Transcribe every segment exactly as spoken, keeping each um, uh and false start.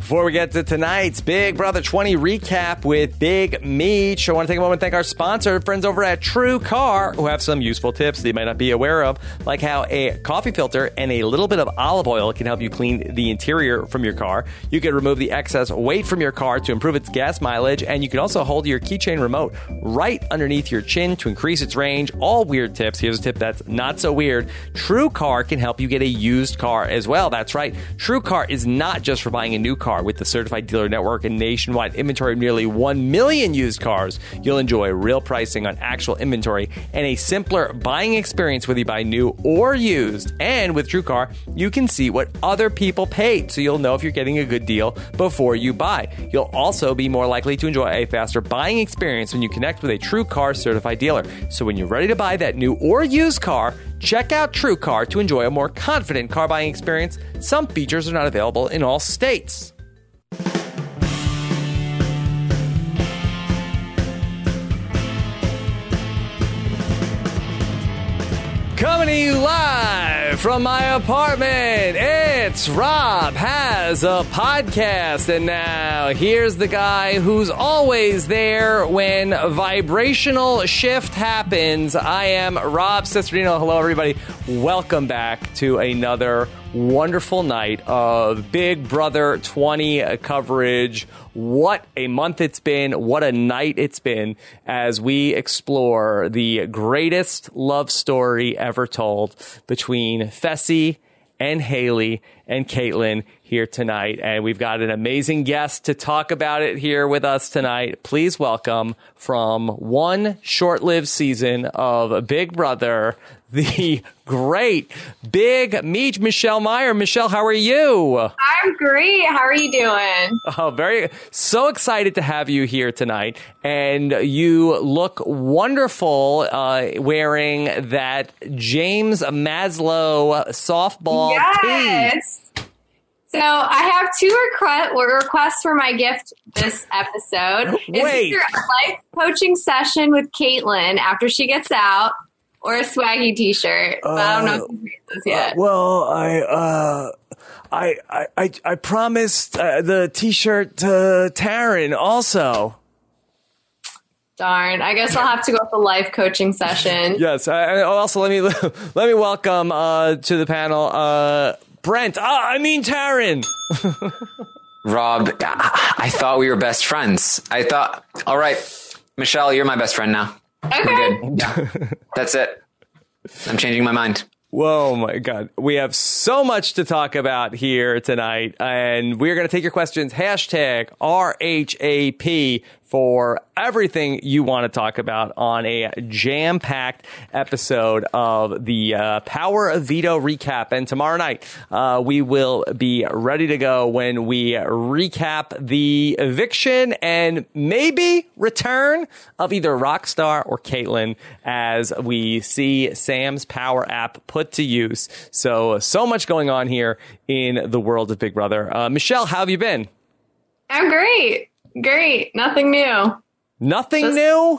Before we get to tonight's Big Brother twenty recap with Big Meech, I want to take a moment and thank our sponsor, friends over at True Car, who have some useful tips that you might not be aware of, like how a coffee filter and a little bit of olive oil can help you clean the interior from your car. You can remove the excess weight from your car to improve its gas mileage, and you can also hold your keychain remote right underneath your chin to increase its range. All weird tips. Here's a tip that's not so weird. True Car can help you get a used car as well. That's right. True Car is not just for buying a new car. With the certified dealer network and nationwide inventory of nearly one million used cars, you'll enjoy real pricing on actual inventory and a simpler buying experience whether you buy new or used. And with True Car, you can see what other people paid, so you'll know if you're getting a good deal before you buy. You'll also be more likely to enjoy a faster buying experience when you connect with a True Car certified dealer. So when you're ready to buy that new or used car, check out True Car to enjoy a more confident car buying experience. Some features are not available in all states. Coming to you live from my apartment, it's Rob Has a Podcast. And now here's the guy who's always there when vibrational shift happens. I am Rob Cesternino. Hello, everybody. Welcome back to another wonderful night of Big Brother twenty coverage. What a month it's been. What a night it's been as we explore the greatest love story ever told between Fessy and Haley and Kaitlyn here tonight. And we've got an amazing guest to talk about it here with us tonight. Please welcome, from one short-lived season of Big Brother, the great Big Meech, Michelle Meyer. Michelle, how are you? I'm great. How are you doing? Oh, very, so excited to have you here tonight. And you look wonderful uh, wearing that James Maslow softball yes. tee. So I have two request, requests for my gift this episode. Wait. Is either a life coaching session with Kaitlyn after she gets out, or a swaggy T-shirt. But uh, I don't know if you've made this yet. Uh, well, I, uh, I, I, I, I promised uh, the T-shirt to Taryn also. Darn. I guess I'll have to go with the life coaching session. Yes. I, also, let me let me welcome uh, to the panel uh, Brent. Ah, I mean Taryn. Rob, I thought we were best friends. I thought, all right, Michelle, you're my best friend now. Okay. We're good. Yeah. That's it. I'm changing my mind. Whoa, my God. We have so much to talk about here tonight, and we're going to take your questions. Hashtag R H A P for everything you want to talk about on a jam-packed episode of the uh, Power of Veto recap. And tomorrow night, uh, we will be ready to go when we recap the eviction and maybe return of either Rockstar or Kaitlyn as we see Sam's Power app put to use. So, so much going on here in the world of Big Brother. Uh, Michelle, how have you been? I'm great. Great. Nothing new. Nothing Just, new?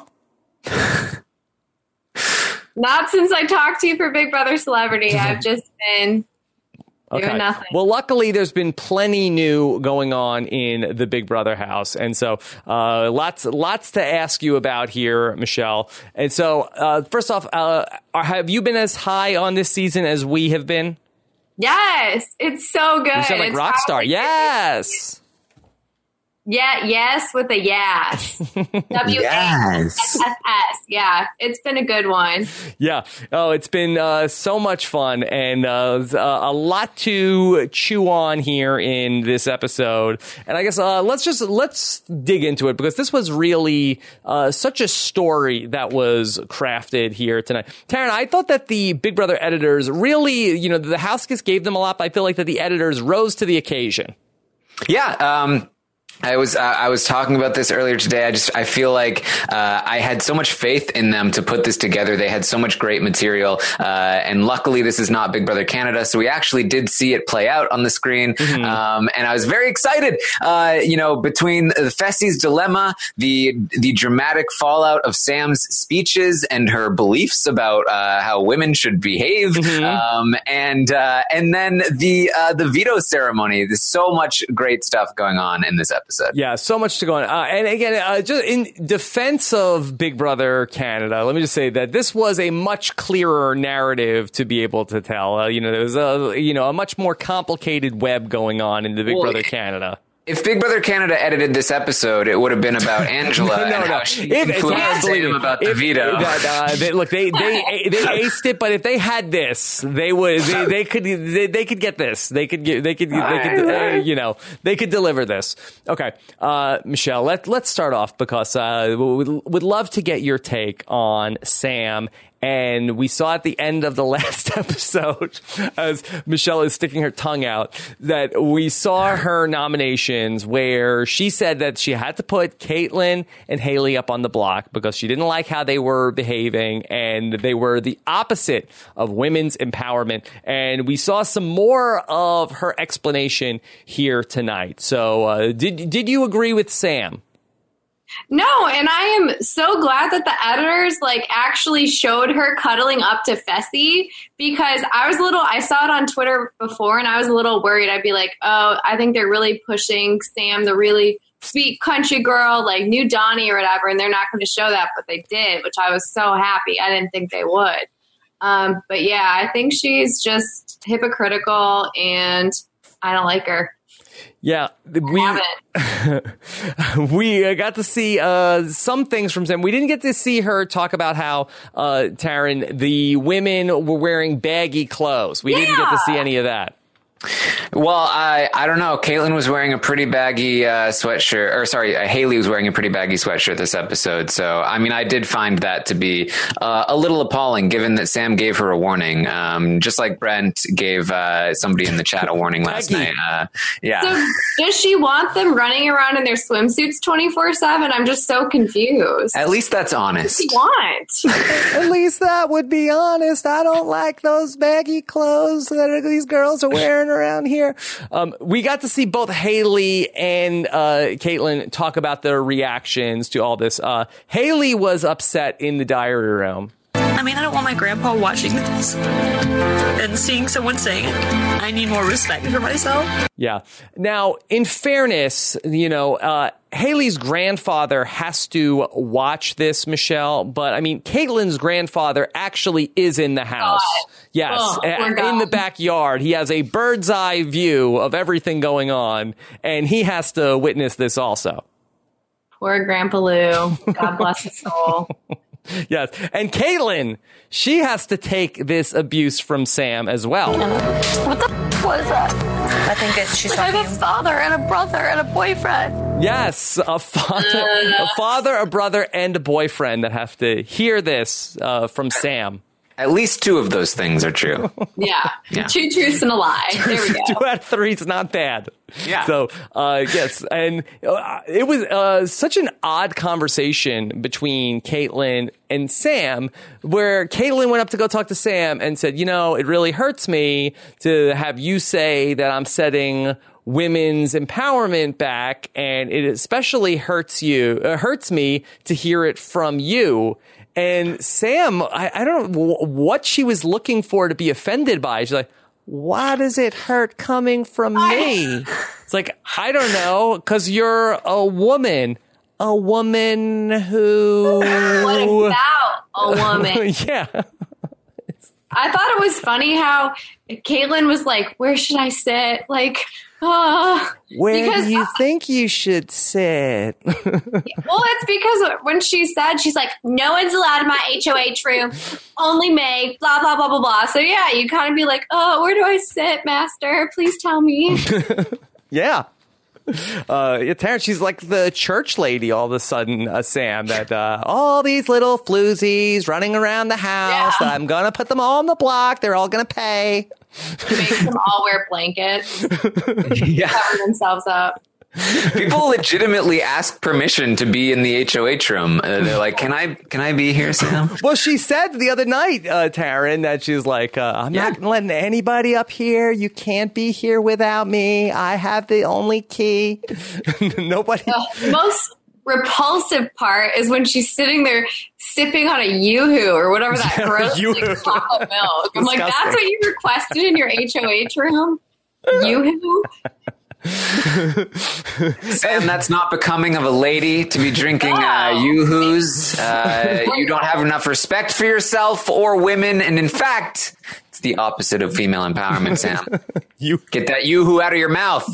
Not since I talked to you for Big Brother Celebrity. I've just been okay. doing nothing. Well, luckily, there's been plenty new going on in the Big Brother house. And so uh, lots lots to ask you about here, Michelle. And so, uh, first off, uh, have you been as high on this season as we have been? Yes. It's so good. You sound like it's Rockstar. Yes. Yeah, yes, with a yes. W A S S S. Yeah, it's been a good one. Yeah. Oh, it's been uh, so much fun and uh, a lot to chew on here in this episode. And I guess uh, let's just let's dig into it because this was really uh, such a story that was crafted here tonight. Taryn, I thought that the Big Brother editors really, you know, the house just gave them a lot, but I feel like that the editors rose to the occasion. Yeah. Um, I was uh, I was talking about this earlier today. I just I feel like uh, I had so much faith in them to put this together. They had so much great material, uh, and luckily this is not Big Brother Canada, so we actually did see it play out on the screen. Mm-hmm. Um, and I was very excited. Uh, you know, between the Fessy's dilemma, the the dramatic fallout of Sam's speeches and her beliefs about uh, how women should behave, mm-hmm. um, and uh, and then the uh, the veto ceremony. There's so much great stuff going on in this episode. Episode. Yeah, so much to go on. Uh, and again, uh, just in defense of Big Brother Canada, let me just say that this was a much clearer narrative to be able to tell. Uh, you know, there was a you know a much more complicated web going on in the Big well, Brother Canada. If Big Brother Canada edited this episode, it would have been about Angela no, no, and no. how she if, influenced him about the if, veto. If, uh, they, look, they they they aced it, but if they had this, they would they, they could they, they could get this. They could get they could they could uh, you know they could deliver this. Okay, uh, Michelle, let let's start off because uh, we would love to get your take on Sam. And we saw at the end of the last episode, as Michelle is sticking her tongue out, that we saw her nominations where she said that she had to put Kaitlyn and Haley up on the block because she didn't like how they were behaving and they were the opposite of women's empowerment. And we saw some more of her explanation here tonight. So uh, did did you agree with Sam? No, and I am so glad that the editors like actually showed her cuddling up to Fessy, because I was a little, I saw it on Twitter before and I was a little worried. I'd be like, oh, I think they're really pushing Sam, the really sweet country girl, like new Donnie or whatever, and they're not going to show that, but they did, which I was so happy. I didn't think they would. Um, but yeah, I think she's just hypocritical and I don't like her. Yeah, we we got to see uh, some things from Sam. We didn't get to see her talk about how, uh, Taryn, the women were wearing baggy clothes. We yeah. didn't get to see any of that. Well, I I don't know. Kaitlyn was wearing a pretty baggy uh, sweatshirt, or sorry, uh, Haley was wearing a pretty baggy sweatshirt this episode. So, I mean, I did find that to be uh, a little appalling, given that Sam gave her a warning, um, just like Brent gave uh, somebody in the chat a warning last night. Uh, yeah. So, does she want them running around in their swimsuits twenty-four seven? I'm just so confused. At least that's honest. What does she want? At least that would be honest. I don't like those baggy clothes that these girls are wearing around here. Um, we got to see both Haley and uh, Kaitlyn talk about their reactions to all this. Uh, Haley was upset in the diary room. I mean, I don't want my grandpa watching this and seeing someone saying, I need more respect for myself. Yeah. Now, in fairness, you know, uh, Haley's grandfather has to watch this, Michelle, but I mean, Kaitlyn's grandfather actually is in the house. God. Yes, oh, a- in the backyard. He has a bird's eye view of everything going on, and he has to witness this also. Poor Grandpa Lou. God bless his soul. Yes. And Kaitlyn, she has to take this abuse from Sam as well. What the f- was that? I think it's she's like, I have a father and a brother and a boyfriend. Yes, a father, a father, a brother, and a boyfriend that have to hear this uh, from Sam. At least two of those things are true. Yeah. yeah. Two truths and a lie. There we go. Two out of three is not bad. Yeah. So, uh, yes. And uh, it was uh, such an odd conversation between Kaitlyn and Sam, where Kaitlyn went up to go talk to Sam and said, you know, it really hurts me to have you say that I'm setting women's empowerment back, and it especially hurts you, uh, hurts me to hear it from you. And Sam, I, I don't know what she was looking for to be offended by. She's like, why does it hurt coming from me? It's like, I don't know, because you're a woman. A woman who... What about a woman? Yeah. I thought it was funny how Kaitlyn was like, where should I sit? Like... Uh, Where because, do you think you should sit? Well, it's because when she said, she's like, no one's allowed in my H O H room, only Meg, blah, blah, blah, blah, blah. So, yeah, you kind of be like, oh, where do I sit, master? Please tell me. Yeah. Uh, yeah, Terrence, she's like the church lady all of a sudden, uh, Sam, that uh, all these little floozies running around the house, yeah. I'm going to put them all on the block. They're all going to pay. Makes them all wear blankets, yeah. cover themselves up. People legitimately ask permission to be in the H O H room. Uh, they're like, "Can I? Can I be here, Sam?" Well, she said the other night, uh, Taryn, that she's like, uh, "I'm yeah. not letting anybody up here. You can't be here without me. I have the only key." Nobody. The most repulsive part is when she's sitting there sipping on a Yoo-hoo or whatever that gross like, chocolate milk. I'm like, that's what you requested in your H O H room? Yoo-hoo? Sam, that's not becoming of a lady to be drinking uh, Yoo-hoos. Uh, you don't have enough respect for yourself or women, and in fact, it's the opposite of female empowerment, Sam. You get that Yoo-hoo out of your mouth.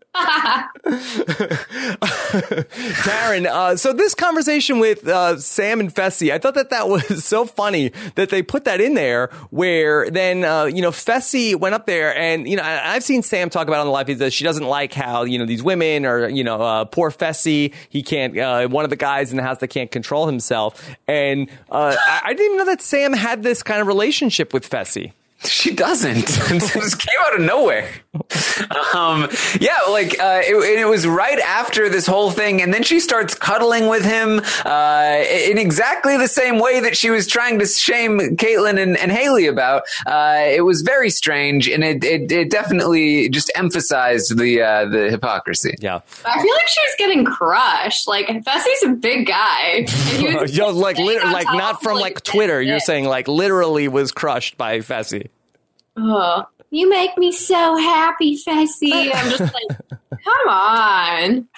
Taryn, uh, so this conversation with uh, Sam and Fessy, I thought that that was so funny that they put that in there where then, uh, you know, Fessy went up there and, you know, I, I've seen Sam talk about on the live feed that she doesn't like how, you know, these women or, you know, uh, poor Fessy, he can't, uh, one of the guys in the house that can't control himself. And uh, I, I didn't even know that Sam had this kind of relationship with Fessy. She doesn't. It just came out of nowhere. Um, yeah, like uh, it, it was right after this whole thing, and then she starts cuddling with him uh, in exactly the same way that she was trying to shame Caitlyn and, and Haley about. Uh, it was very strange, and it, it, it definitely just emphasized the uh, the hypocrisy. Yeah, I feel like she was getting crushed. Like Fessy's a big guy. Yo, like lit- like not from like Twitter. You're saying like literally was crushed by Fessy. Oh, you make me so happy, Fessy. I'm just like, come on.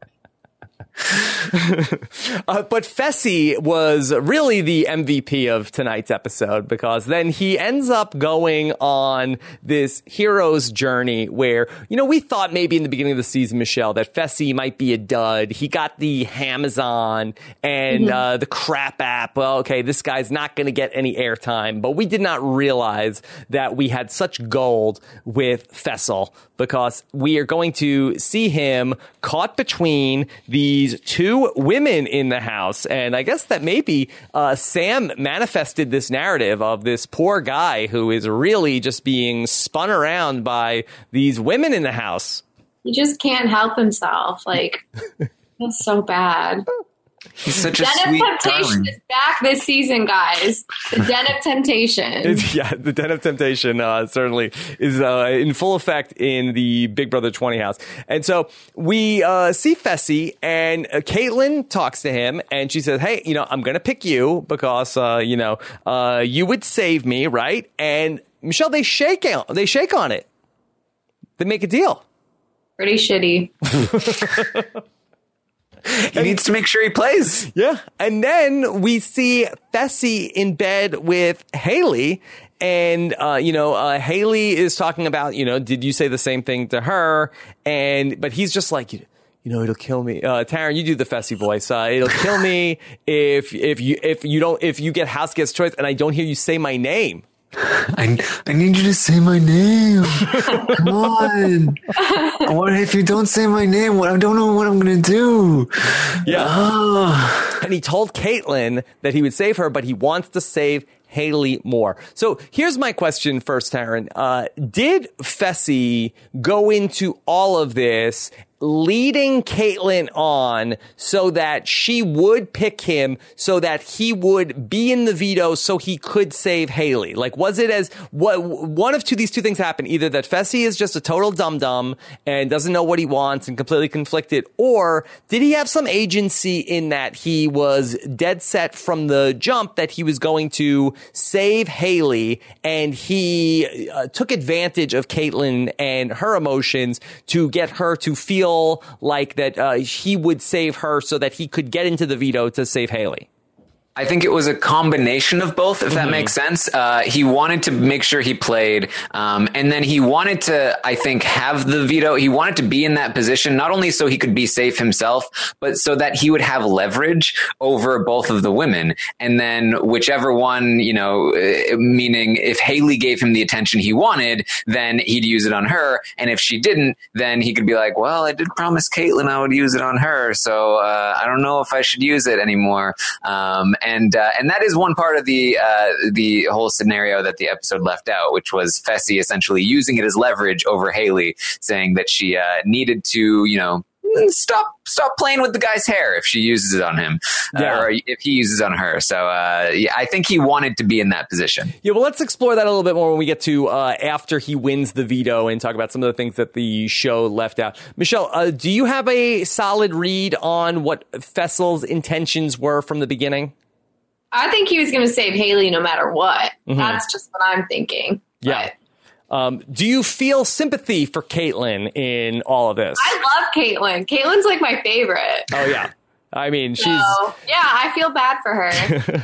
uh, but Fessy was really the M V P of tonight's episode because then he ends up going on this hero's journey where, you know, we thought maybe in the beginning of the season, Michelle, that Fessy might be a dud. He got the Amazon and mm-hmm. uh, the crap app. Well, okay, this guy's not going to get any airtime, but we did not realize that we had such gold with Fessel because we are going to see him caught between these two women in the house. And I guess that maybe uh, Sam manifested this narrative of this poor guy who is really just being spun around by these women in the house. He just can't help himself. Like, that's so bad. He's such a Den sweet of Temptation darling. is back this season, guys. The Den of Temptation. It's, yeah, the Den of Temptation uh, certainly is uh, in full effect in the Big Brother twenty house. And so we uh, see Fessy, and uh, Caitlyn talks to him, and she says, hey, you know, I'm going to pick you because, uh, you know, uh, you would save me, right? And Michelle, they shake out, they shake on it. They make a deal. Pretty shitty. He and, needs to make sure he plays. Yeah. And then we see Fessy in bed with Haley. And, uh, you know, uh, Haley is talking about, you know, did you say the same thing to her? And, but he's just like, you know, it'll kill me. Uh, Taryn, you do the Fessy voice. Uh, it'll kill me if, if you, if you don't, if you get house guest choice and I don't hear you say my name. I, I need you to say my name. Come on. What if you don't say my name? What I don't know what I'm going to do. Yeah. Oh. And he told Caitlyn that he would save her, but he wants to save Haley more. So here's my question first, Taryn. Uh, did Fessy go into all of this leading Caitlyn on so that she would pick him so that he would be in the veto so he could save Haley? Like, was it as what one of two, these two things happen? Either that Fessy is just a total dum-dum and doesn't know what he wants and completely conflicted, or did he have some agency in that he was dead set from the jump that he was going to save Haley, and he uh, took advantage of Caitlyn and her emotions to get her to feel like that uh, he would save her so that he could get into the veto to save Haley? I think it was a combination of both, if mm-hmm. that makes sense. Uh, he wanted to make sure he played, um, and then he wanted to, I think, have the veto. He wanted to be in that position, not only so he could be safe himself, but so that he would have leverage over both of the women. And then whichever one, you know, meaning if Haley gave him the attention he wanted, then he'd use it on her. And if she didn't, then he could be like, well, I did promise Caitlyn I would use it on her, so uh, I don't know if I should use it anymore. Um, And uh, and that is one part of the uh, the whole scenario that the episode left out, which was Fessy essentially using it as leverage over Haley, saying that she uh, needed to, you know, stop stop playing with the guy's hair if she uses it on him, Yeah. uh, or if he uses it on her. So uh, yeah, I think he wanted to be in that position. Yeah, well, let's explore that a little bit more when we get to uh, after he wins the veto and talk about some of the things that the show left out. Michelle, uh, do you have a solid read on what Fessel's intentions were from the beginning? I think he was going to save Haley no matter what. Mm-hmm. That's just what I'm thinking. Yeah. But Um, do you feel sympathy for Caitlyn in all of this? I love Caitlyn. Caitlyn's like my favorite. Oh, yeah. I mean, she's... So, yeah, I feel bad for her.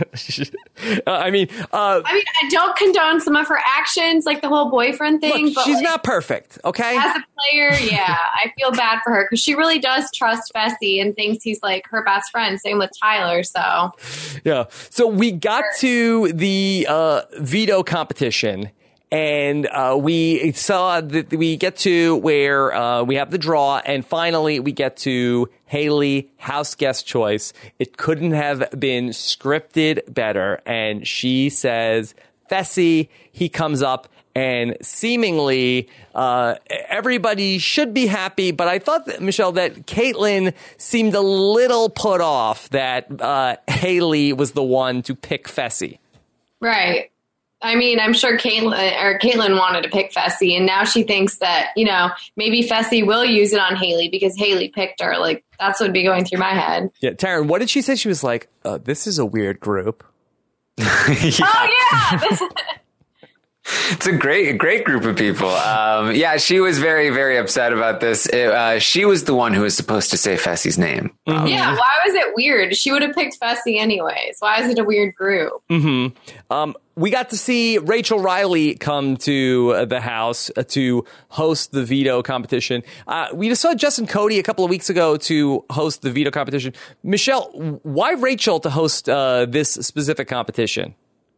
uh, I mean... Uh, I mean, I don't condone some of her actions, like the whole boyfriend thing. look, but she's like, not perfect, okay? as a player, yeah, I feel bad for her because she really does trust Fessy and thinks he's like her best friend. Same with Tyler, so... Yeah. So we got to the uh, veto competition. And uh, we saw that we get to where uh, we have the draw, and finally we get to Haley, house guest choice. It couldn't have been scripted better. And she says, Fessy, he comes up, and seemingly uh, everybody should be happy. But I thought, that, Michelle, that Caitlyn seemed a little put off that uh, Haley was the one to pick Fessy. Right. I mean, I'm sure Caitlyn or Caitlyn wanted to pick Fessy, and now she thinks that, you know, maybe Fessy will use it on Haley because Haley picked her. Like, that's what would be going through my head. Yeah, Taryn, what did she say? She was like, uh, this is a weird group. Yeah. Oh, yeah. It's a great, great group of people. Um, yeah, she was very, very upset about this. It, uh, she was the one who was supposed to say Fessy's name. Mm-hmm. Yeah, why was it weird? She would have picked Fessy anyways. Why is it a weird group? Mm-hmm. Um, we got to see Rachel Riley come to the house uh, to host the veto competition. Uh, we just saw Justin Cody a couple of weeks ago to host the veto competition. Michelle, why Rachel to host uh, this specific competition?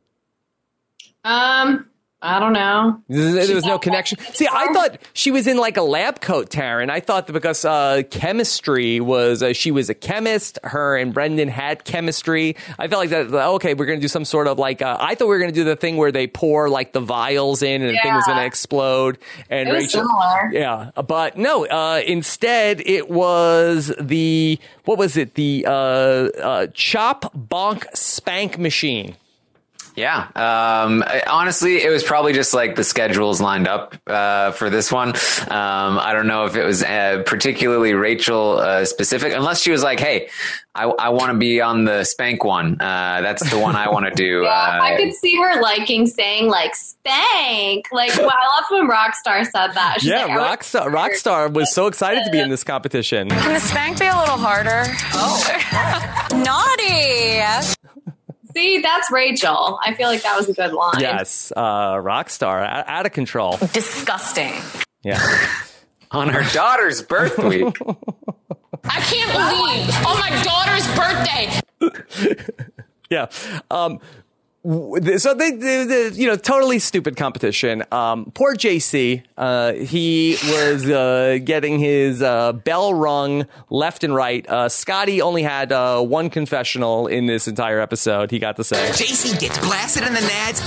Um... I don't know. There was no connection. See, I thought she was in like a lab coat, Taryn. I thought that because uh, chemistry was, uh, she was a chemist, her and Brendan had chemistry. I felt like that, okay, we're going to do some sort of like, uh, I thought we were going to do the thing where they pour like the vials in and yeah. the thing was going to explode. And it was Rachel, similar. Yeah. But no, uh, instead it was the, what was it? The uh, uh, Chop Bonk Spank Machine. Yeah. Um, honestly, it was probably just like the schedules lined up uh, for this one. Um, I don't know if it was uh, particularly Rachel uh, specific, unless she was like, hey, I, I want to be on the spank one. Uh, that's the one I want to do. Yeah, uh, I could see her liking saying like spank. Like, well, I love when Rockstar said that. She's Yeah, like, Rockstar, Rockstar was so excited to be in this competition. Can the spank be a little harder? Oh. Naughty. See, that's Rachel. I feel like that was a good line. Yes, uh, Rockstar, out, out of control. Disgusting. Yeah. on her daughter's birth week. I can't believe on my daughter's birthday. Yeah. Um, So they, they, they, you know, totally stupid competition. Um, poor J C, uh, he was, uh, getting his, uh, bell rung left and right. Uh, Scotty only had, uh, one confessional in this entire episode. He got to say, J C gets blasted in the nads.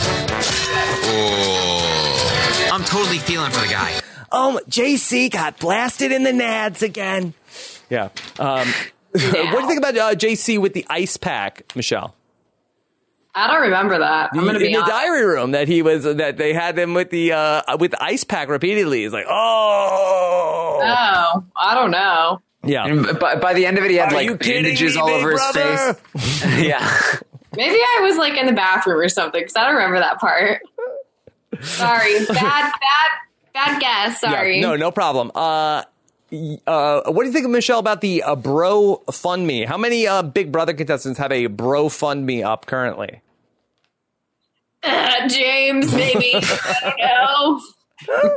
Oh, I'm totally feeling for the guy. um, J C got blasted in the nads again. Yeah. Um, Yeah. What do you think about, uh, J C with the ice pack, Michelle? I don't remember that. I'm going to be in the honest. diary room that he was that they had him with the uh with the ice pack repeatedly. He's like, oh, Oh, I don't know. yeah. And by, by the end of it, he had Are like you kidding bandages me, all big over brother? his face. Yeah. Maybe I was like in the bathroom or something because I don't remember that part. Sorry, bad, bad, bad guess. Sorry. Yeah, no, no problem. Uh, uh, what do you think, Michelle, about the uh, Bro Fund Me? How many uh, Big Brother contestants have a Bro Fund Me up currently? Uh, James, maybe. I don't know.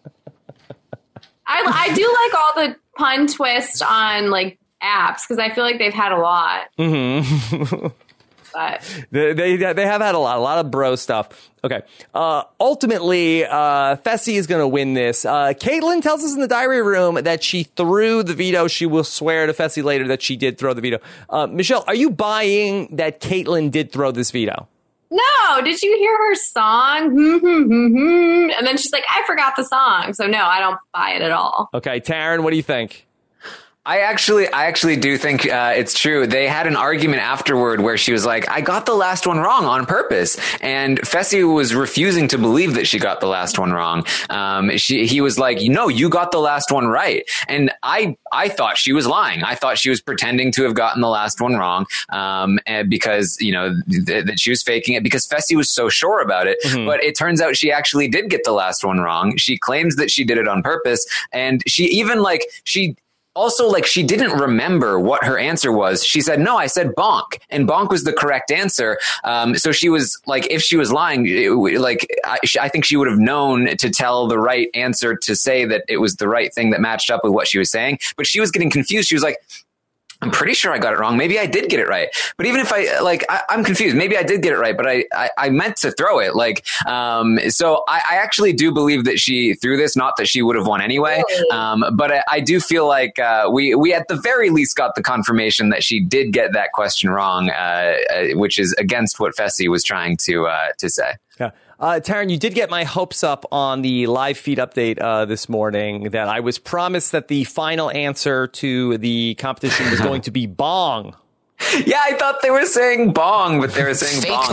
I, I do like all the pun twists on like apps because I feel like they've had a lot. Mm-hmm. But They, they they have had a lot, a lot of bro stuff. Okay. Uh, ultimately, uh, Fessy is going to win this. Uh, Caitlyn tells us in the diary room that she threw the veto. She will swear to Fessy later that she did throw the veto. Uh, Michelle, are you buying that Caitlyn did throw this veto? no, did you hear her song? And then she's like, I forgot the song. So no, I don't buy it at all. Okay, Taryn, what do you think? I actually, I actually do think uh, it's true. They had an argument afterward where she was like, "I got the last one wrong on purpose," and Fessy was refusing to believe that she got the last one wrong. Um, she, he was like, "No, you got the last one right," and I, I thought she was lying. I thought she was pretending to have gotten the last one wrong, um, and because you know th- that she was faking it because Fessy was so sure about it. Mm-hmm. But it turns out she actually did get the last one wrong. She claims that she did it on purpose, and she even like she. Also, like, she didn't remember what her answer was. She said, no, I said bonk, and bonk was the correct answer. Um, so she was like, if she was lying, it, like, I, I think she would have known to tell the right answer to say that it was the right thing that matched up with what she was saying. But she was getting confused. She was like, I'm pretty sure I got it wrong. Maybe I did get it right. But even if I, like, I, I'm confused. Maybe I did get it right, but I, I, I meant to throw it. Like, um, so I, I actually do believe that she threw this, not that she would have won anyway. Really? Um, but I, I do feel like, uh, we, we at the very least got the confirmation that she did get that question wrong, uh, uh which is against what Fessy was trying to, uh, to say. Yeah. Uh, Taryn, you did get my hopes up on the live feed update uh, this morning that I was promised that the final answer to the competition was going to be bong. Yeah, I thought they were saying bong, but they were saying Fake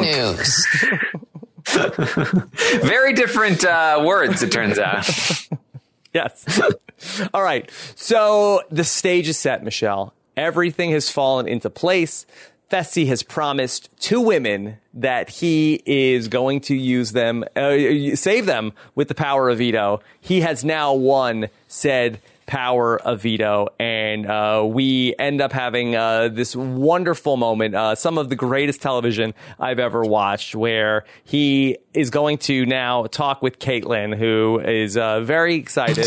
bonk. news. Very different uh, words, it turns out. Yes. All right. So the stage is set, Michelle. Everything has fallen into place. Fessy has promised two women that he is going to use them, uh, save them with the power of veto. He has now won said power of veto, and uh, we end up having uh, this wonderful moment, uh, some of the greatest television I've ever watched, where he is going to now talk with Caitlyn, who is uh, very excited.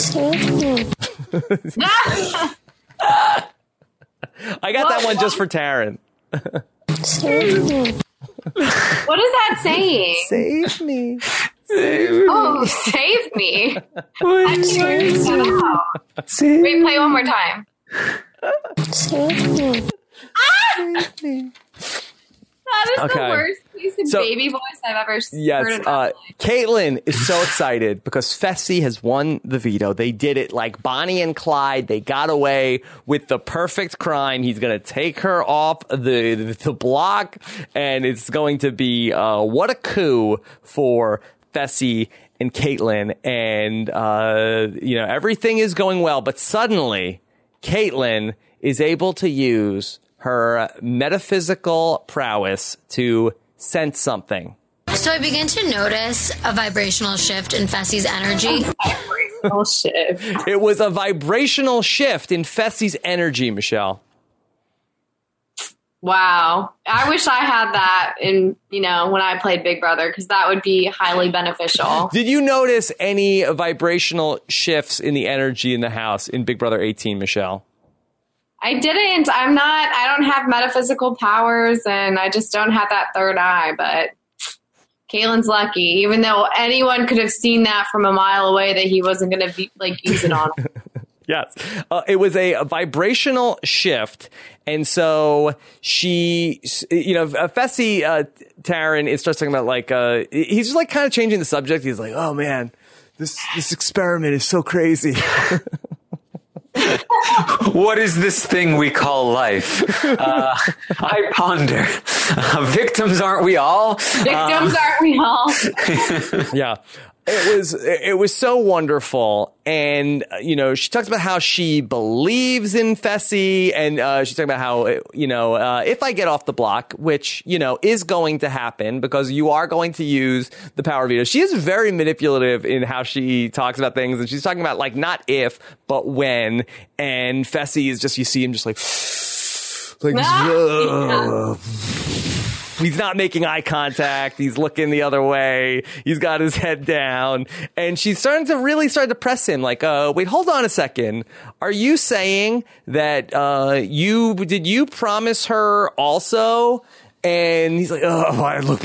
I got that one just for Taryn. What is that saying? Save me. Save me. Oh, save me. I can't figure that out. Save Wait, play one more time. Save me. Ah! Save me. That is Okay. the worst piece of So- baby voice I've ever Yes, heard in my uh, life. Caitlyn is so excited because Fessy has won the veto. They did it like Bonnie and Clyde. They got away with the perfect crime. He's going to take her off the, the block, and it's going to be uh, what a coup for Fessy and Caitlyn. And, uh, you know, everything is going well. But suddenly, Caitlyn is able to use her metaphysical prowess to sense something. So I began to notice a vibrational shift in Fessy's energy. Oh, shit. It was a vibrational shift in Fessy's energy, Michelle. Wow. I wish I had that in, you know, when I played Big Brother, because that would be highly beneficial. Did you notice any vibrational shifts in the energy in the house in Big Brother eighteen, Michelle? I didn't. I'm not, I don't have metaphysical powers, and I just don't have that third eye, but Caitlyn's lucky, even though anyone could have seen that from a mile away that he wasn't going to like use it on. Yes. Uh, it was a, a vibrational shift. And so she, you know, Fessy, uh, Taryn is starts talking about like, uh, he's just like kind of changing the subject. He's like, oh man, this, this experiment is so crazy. What is this thing we call life? Uh, I ponder. Uh, victims aren't we all? Victims uh, aren't we all? Yeah. It was it was so wonderful, and uh, you know she talks about how she believes in Fessy, and uh, she's talking about how you know uh, if I get off the block, which you know is going to happen because you are going to use the power veto. She is very manipulative in how she talks about things, and she's talking about like not if but when. And Fessy is just you see him just like like. Ah, He's not making eye contact. He's looking the other way. He's got his head down. And she's starting to really start to press him like, uh, wait, hold on a second. Are you saying that, uh, you, did you promise her also? And he's like, oh, I look.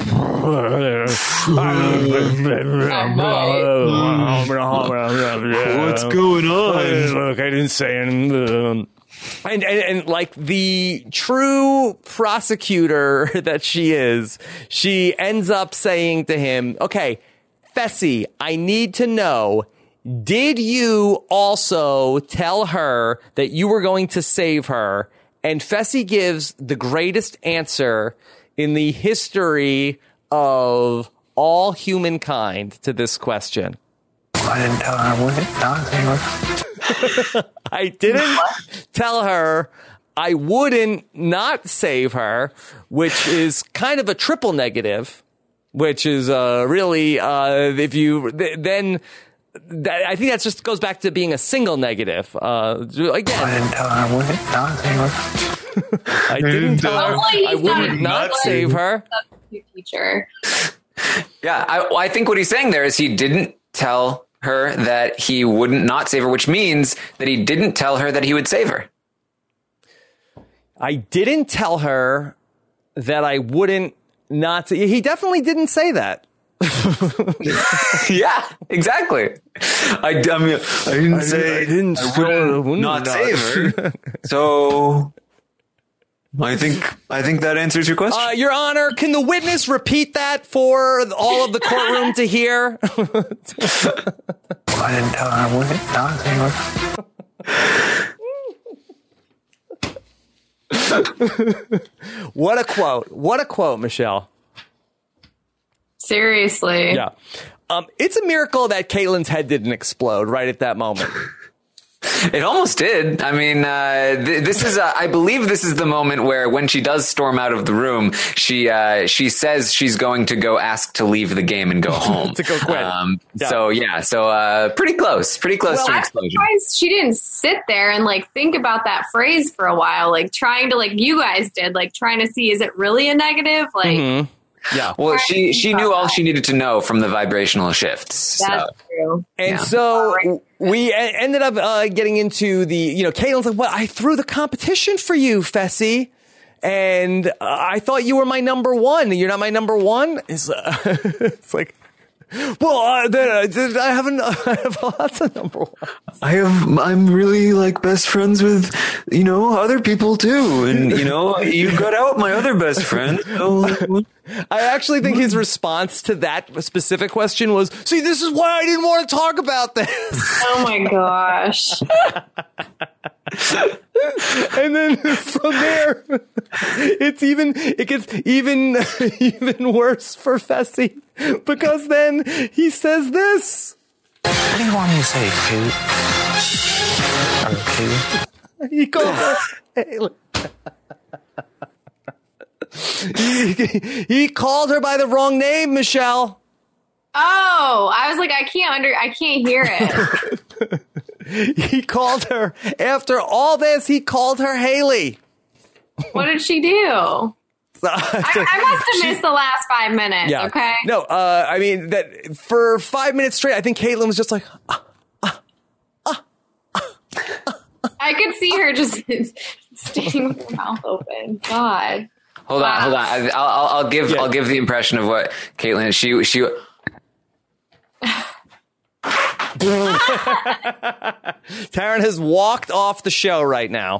What's going on? Look, I didn't say anything. And, and and like the true prosecutor that she is, she ends up saying to him, okay, Fessy, I need to know, Did you also tell her that you were going to save her? And Fessy gives the greatest answer in the history of all humankind to this question. I didn't tell her I wouldn't not save her. I didn't tell her I wouldn't not save her, which is kind of a triple negative, which is uh, really, uh, if you th- then... That, I think that just goes back to being a single negative. Uh, again, I didn't tell her I wouldn't not save her. I didn't tell her I wouldn't not save her. Teacher. Yeah, I, I think what he's saying there is he didn't tell her that he wouldn't not save her, which means that he didn't tell her that he would save her. I didn't tell her that I wouldn't not. He definitely didn't say that. Yeah, exactly. I, I mean, I didn't I say I didn't I wouldn't would not, not save her. So I think I think that answers your question. Uh, Your Honor, can the witness repeat that for all of the courtroom to hear? I didn't tell her I wouldn't not save her. What a quote. What a quote, Michelle. Seriously. Yeah. Um, it's a miracle that Caitlin's head didn't explode right at that moment. It almost did. I mean, uh, th- this is, uh, I believe this is the moment where when she does storm out of the room, she, uh, she says she's going to go ask to leave the game and go home. To go quit. Um, Yeah. So yeah, so, uh, pretty close, pretty close Well, to an I'm explosion. surprised she didn't sit there and like think about that phrase for a while, like trying to like you guys did, like trying to see, is it really a negative? Like, Mm-hmm. Yeah. Well, she, she knew all she needed to know from the vibrational shifts. that's So. true. And Yeah. so we e- ended up uh, getting into the, you know, Caitlin's like, well, I threw the competition for you, Fessy. And uh, I thought you were my number one. You're not my number one? It's, uh, it's like, well, uh, then, uh, I have an, I have lots of number one. I have, I'm really like best friends with, you know, other people too. And, you know, you got out my other best friend. So. I actually think his response to that specific question was, see, this is why I didn't want to talk about this. Oh my gosh. And then from there, it's even, it gets even, even worse for Fessy because then he says this. What do you want me to say, Kate? Or Kate? He called her Haley. he, he called her by the wrong name, Michelle. Oh, I was like, I can't under, I can't hear it. He called her, after all this, he called her Haley. What did she do? So, I, I must have missed the last five minutes. yeah. Okay. No, uh, I mean, that for five minutes straight, I think Caitlin was just like, ah, I could see her just staying with her mouth open. God. Hold Wow. on, hold on. I, I'll, I'll, I'll give, Yeah. I'll give the impression of what Caitlin. She, she. Taryn has walked off the show right now.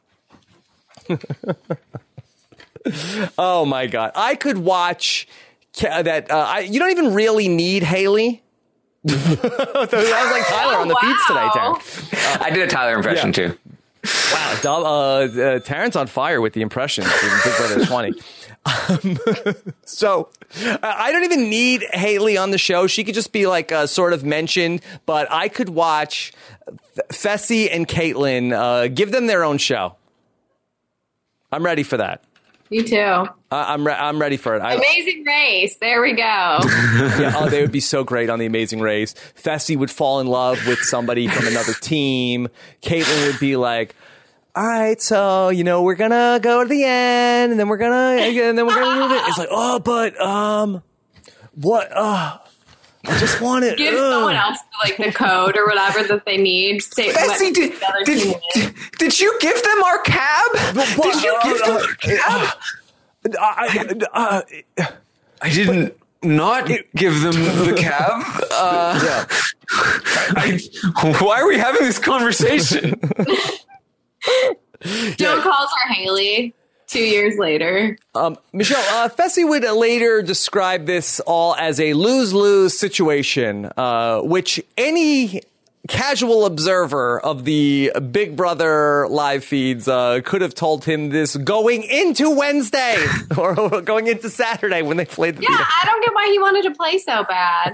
Oh my God. I could watch ca- that. Uh, I, you don't even really need Haley. That was like Tyler on the Oh, feeds today, wow. Taryn. I did a Tyler impression Yeah. too. Wow. Dub- uh, uh, Taryn's on fire with the impressions in Big Brother twenty. Um, so uh, I don't even need Haley on the show. She could just be like uh, sort of mentioned, but I could watch F- Fessy and Caitlin, uh, give them their own show. I'm ready for that. You too. Uh, I'm re- I'm ready for it. I, Amazing Race. There we go. yeah, oh, they would be so great on The Amazing Race. Fessy would fall in love with somebody from another team. Caitlin would be like, all right, so, you know, we're going to go to the end, and then we're going to, and then we're going to move it. It's like, oh, but, um, what, uh, I just want it. Give uh. someone else like the code or whatever that they need. Say, Fessy, what did, the other did, team is. did, did you give them our cab? What? Did you give them Uh, our cab? I, uh, I didn't not give them the cab. Uh, yeah. I, why are we having this conversation? Joe calls her Haley. two years later. Um, Michelle, uh, Fessy would later describe this all as a lose-lose situation, uh, which any casual observer of the Big Brother live feeds uh, could have told him this going into Wednesday or going into Saturday when they played the Yeah, video. I don't get why he wanted to play so bad.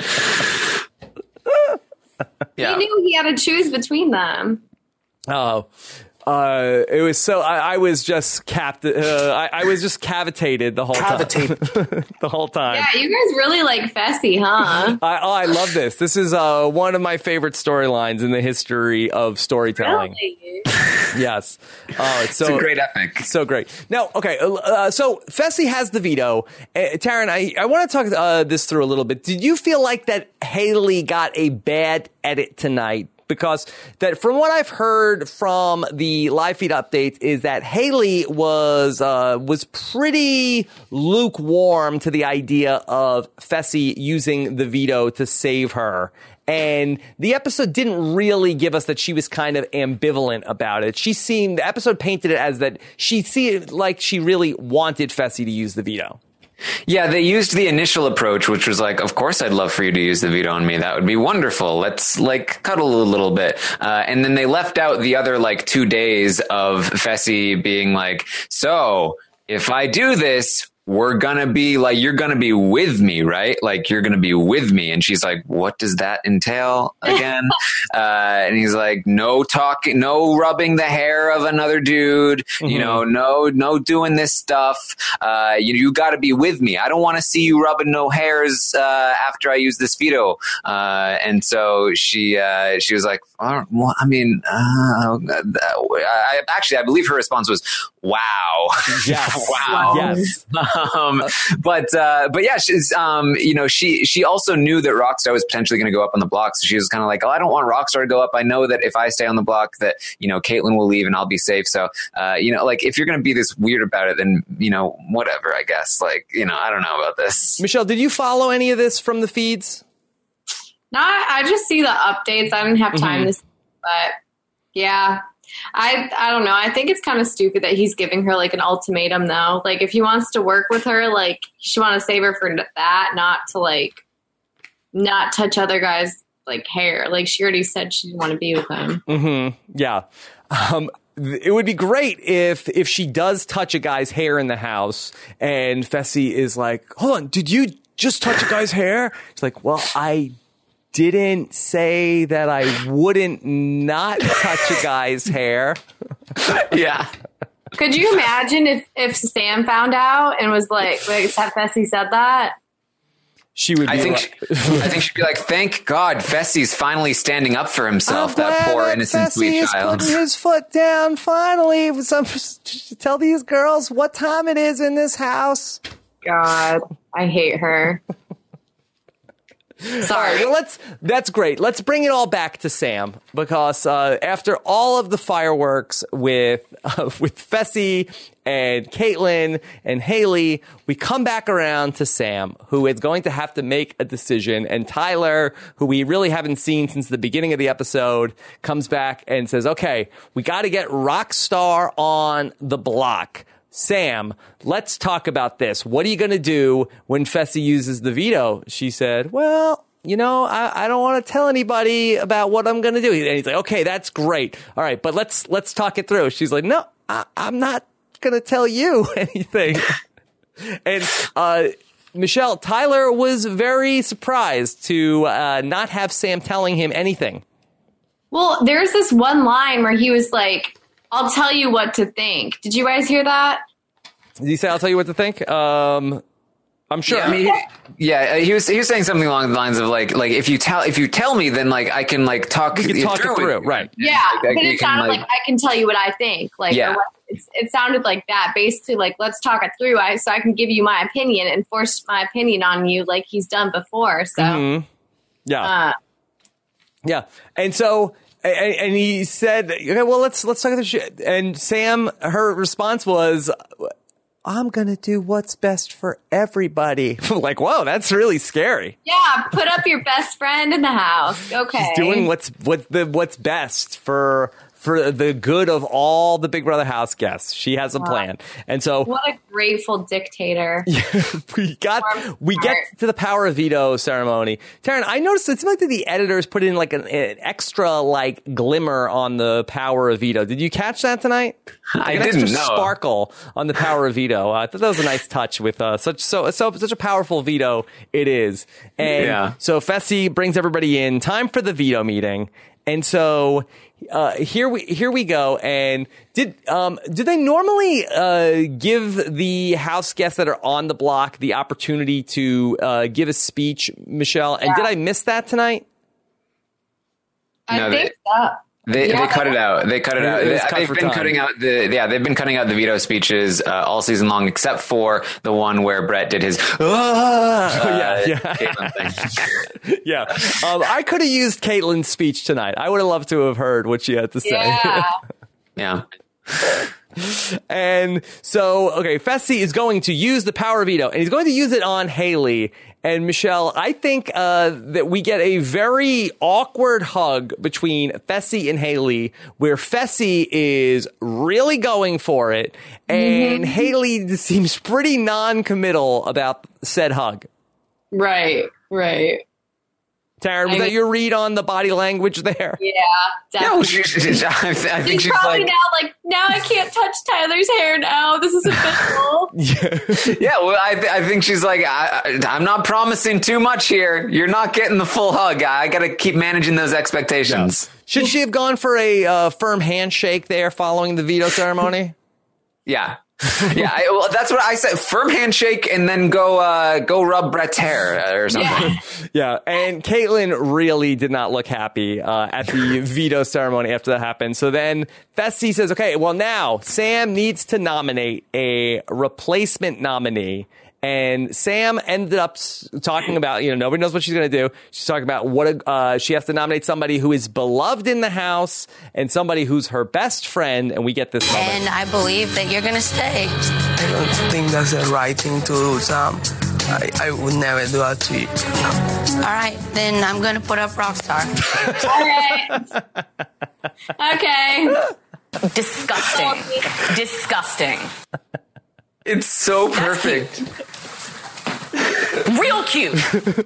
Yeah. He knew he had to choose between them. Oh, uh, it was so. I, I was just capt. Uh, I, I was just cavitated the whole Cavitate. time. the whole time. Yeah, you guys really like Fessy, huh? I, oh, I love this. This is uh, one of my favorite storylines in the history of storytelling. Really? Yes. Oh, it's so It's a great epic. So great. Now, okay. Uh, so Fessy has the veto. Uh, Taryn, I, I want to talk uh, this through a little bit. Did you feel like that Haley got a bad edit tonight? Because that, from what I've heard from the live feed updates, is that Haley was uh, was pretty lukewarm to the idea of Fessy using the veto to save her. And the episode didn't really give us that she was kind of ambivalent about it. She seemed, the episode painted it as that she seemed like she really wanted Fessy to use the veto. Yeah, they used the initial approach, which was like, of course, I'd love for you to use the veto on me. That would be wonderful. Let's like cuddle a little bit. Uh, and then they left out the other like two days of Fessy being like, so if I do this, we're gonna be like, you're gonna be with me, right? Like, you're gonna be with me. And she's like, what does that entail again? uh, and he's like, no talking, no rubbing the hair of another dude, mm-hmm. you know, no, no doing this stuff. Uh, you, you gotta be with me. I don't want to see you rubbing no hairs, uh, after I use this veto. Uh, and so she, uh, she was like, oh, well, I mean, uh, I, actually, I believe her response was, wow. Yes. Wow. Yes. Um, but, uh, but yeah, she's, um, you know, she, she also knew that Rockstar was potentially going to go up on the block. So she was kind of like, oh, I don't want Rockstar to go up. I know that if I stay on the block that, you know, Caitlyn will leave and I'll be safe. So, uh, you know, like if you're going to be this weird about it, then, you know, whatever, I guess, like, you know, I don't know about this. Michelle, did you follow any of this from the feeds? No, I, I just see the updates. I didn't have time Mm-hmm. to see, but yeah. I I don't know. I think it's kind of stupid that he's giving her like an ultimatum though. Like if he wants to work with her, like he should want to save her for that, not to like not touch other guys' like hair. Like she already said she didn't want to be with him. Mm-hmm. Yeah. Um, it would be great if if she does touch a guy's hair in the house and Fessy is like, hold on, did you just touch a guy's hair? It's like, well, I didn't say that I wouldn't not touch a guy's hair. Yeah. Could you imagine if, if Sam found out and was like, like, Fessy said that? She would be I think like, she, I think she'd be like, thank God Fessy's finally standing up for himself, that poor innocent Fessy sweet is child. putting his foot down finally. Some, tell these girls what time it is in this house. God, I hate her. Sorry. Well, let's. That's great. Let's bring it all back to Sam because uh, after all of the fireworks with uh, with Fessy and Caitlyn and Haley, we come back around to Sam, who is going to have to make a decision. And Tyler, who we really haven't seen since the beginning of the episode, comes back and says, "Okay, we got to get Rockstar on the block." Sam, let's talk about this. What are you going to do when Fessy uses the veto? She said, well, you know, I, I don't want to tell anybody about what I'm going to do. And he's like, okay, that's great. All right, but let's let's talk it through. She's like, no, I, I'm not going to tell you anything. And uh, Michelle, Tyler was very surprised to uh, not have Sam telling him anything. Well, there's this one line where he was like, I'll tell you what to think. Did you guys hear that? Did he say, I'll tell you what to think? Um, I'm sure. Yeah, I mean, yeah, he was he was saying something along the lines of like like if you tell if you tell me, then like I can like talk. We can talk through it through, it. right? Yeah, Like, but you it can, sounded like- like, I can tell you what I think. Like, Yeah. or what, it's, it sounded like that. Basically, like let's talk it through. I so I can give you my opinion and force my opinion on you, like he's done before. So, Mhm. Yeah, uh, yeah, and so. And, and he said, okay, well, let's let's talk about this shit. And Sam, her response was, I'm going to do what's best for everybody. Like, whoa, that's really scary. yeah, put up your best friend in the house. Okay, She's doing what's what the what's best for for the good of all the Big Brother house guests. She has a Wow. plan. And so What a grateful dictator. we got we get to the power of veto ceremony. Taryn, I noticed it seemed like the editors put in like an, an extra like glimmer on the power of veto. Did you catch that tonight? Like I an didn't extra know. sparkle on the power of veto. Uh, I thought that was a nice touch with uh, such so so such a powerful veto it is. And Yeah. so Fessy brings everybody in. Time for the veto meeting. And so uh, here we here we go. And did um, did they normally uh, give the house guests that are on the block the opportunity to uh, give a speech, Michelle? And Yeah. did I miss that tonight? I No, think they- so. They Yeah. they cut it out. They cut it It- out. it was They- cut they've for been time. cutting out the yeah. They've been cutting out the veto speeches uh, all season long, except for the one where Brett did his. Uh, yeah, yeah. Caitlyn thing. Yeah. Um, I could have used Caitlin's speech tonight. I would have loved to have heard what she had to say. Yeah. Yeah. And so, okay, Fessy is going to use the power of veto, and he's going to use it on Haley. And Michelle, I think uh, that we get a very awkward hug between Fessy and Haley, where Fessy is really going for it, and Haley seems pretty non-committal about said hug. Right, right. Taryn, was I- that your read on the body language there? Yeah, No, definitely. she, she, I, I think She's she's probably like, now like, now I can't touch Tyler's hair now. This is official. yeah. Well, I, th- I think she's like, I, I, I'm not promising too much here. You're not getting the full hug. I got to keep managing those expectations. Should she have gone for a uh, firm handshake there following the veto ceremony? Yeah. Yeah, I, well, that's what I said. Firm handshake, and then go uh, go rub Brett's hair uh, or something. Yeah, and Caitlyn really did not look happy uh, at the veto ceremony after that happened. So then Fessy says, okay, well now Sam needs to nominate a replacement nominee. And Sam ended up s- talking about, you know, nobody knows what she's going to do. She's talking about what a, uh, she has to nominate somebody who is beloved in the house and somebody who's her best friend. And we get this moment. And I believe that you're going to stay. I don't think that's the right thing to do, Sam. I, I would never do that to you. All right, then I'm going to put up Rockstar. All right. Okay. Disgusting. Disgusting. It's so perfect. Real cute.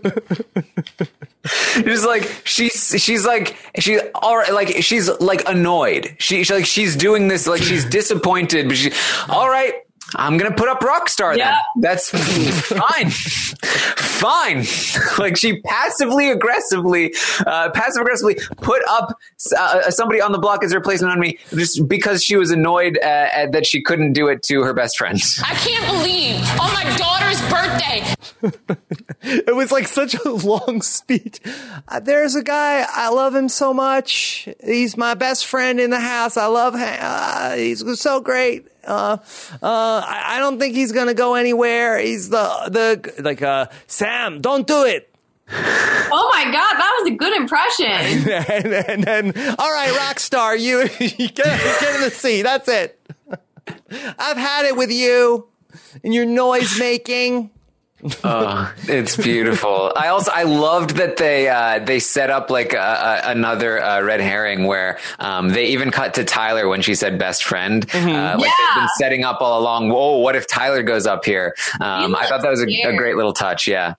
It's like she's she's like she all right, like she's like annoyed. She, she like she's doing this like she's disappointed, but she all right. I'm gonna put up Rockstar then. Yeah. That's fine, fine. Like she passively aggressively, uh, passive aggressively put up uh, somebody on the block as a replacement on me just because she was annoyed uh, at, that she couldn't do it to her best friend. I can't believe on my daughter's birthday. It was like such a long speech. Uh, there's a guy, I love him so much. He's my best friend in the house. I love him. Uh, he's so great. Uh, uh, I, I don't think he's gonna go anywhere. He's the, the, like, uh, Sam, don't do it. Oh my God, that was a good impression. and, and then, all right, Rockstar, you, you get, get in the seat. That's it. I've had it with you and your noise making. Oh, it's beautiful. I also I loved that they uh, they set up like a, a, another uh, red herring where um, they even cut to Tyler when she said best friend. Uh, like Yeah. they've been setting up all along. Whoa, what if Tyler goes up here? Um, I thought that was a, a great little touch. Yeah.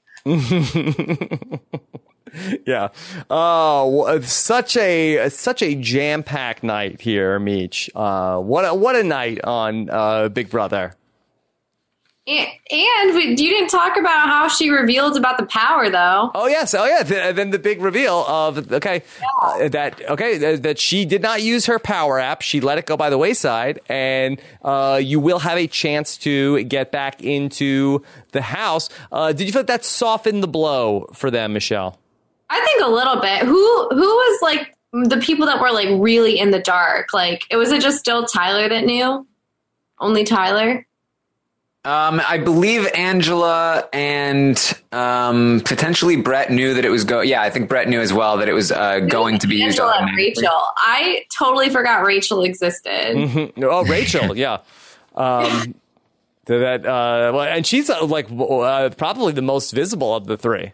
Yeah. Oh, wh- such a such a jam packed night here, Meech. Uh, what a, what a night on uh, Big Brother. And, and we, you didn't talk about how she revealed about the power, though. Oh yes, oh yeah. Th- then the big reveal of okay uh, that okay th- that she did not use her power app. She let it go by the wayside, and uh, you will have a chance to get back into the house. Uh, did you feel like that softened the blow for them, Michelle? I think a little bit. Who who was like the people that were like really in the dark? Like, it was it just still Tyler that knew? Only Tyler? Um, I believe Angela and um, potentially Brett knew that it was go. Yeah, I think Brett knew as well that it was uh, going to be used. Angela and automatically. Rachel. I totally forgot Rachel existed. Mm-hmm. Oh, Rachel, yeah. Um, that uh, well, and she's uh, like uh, probably the most visible of the three.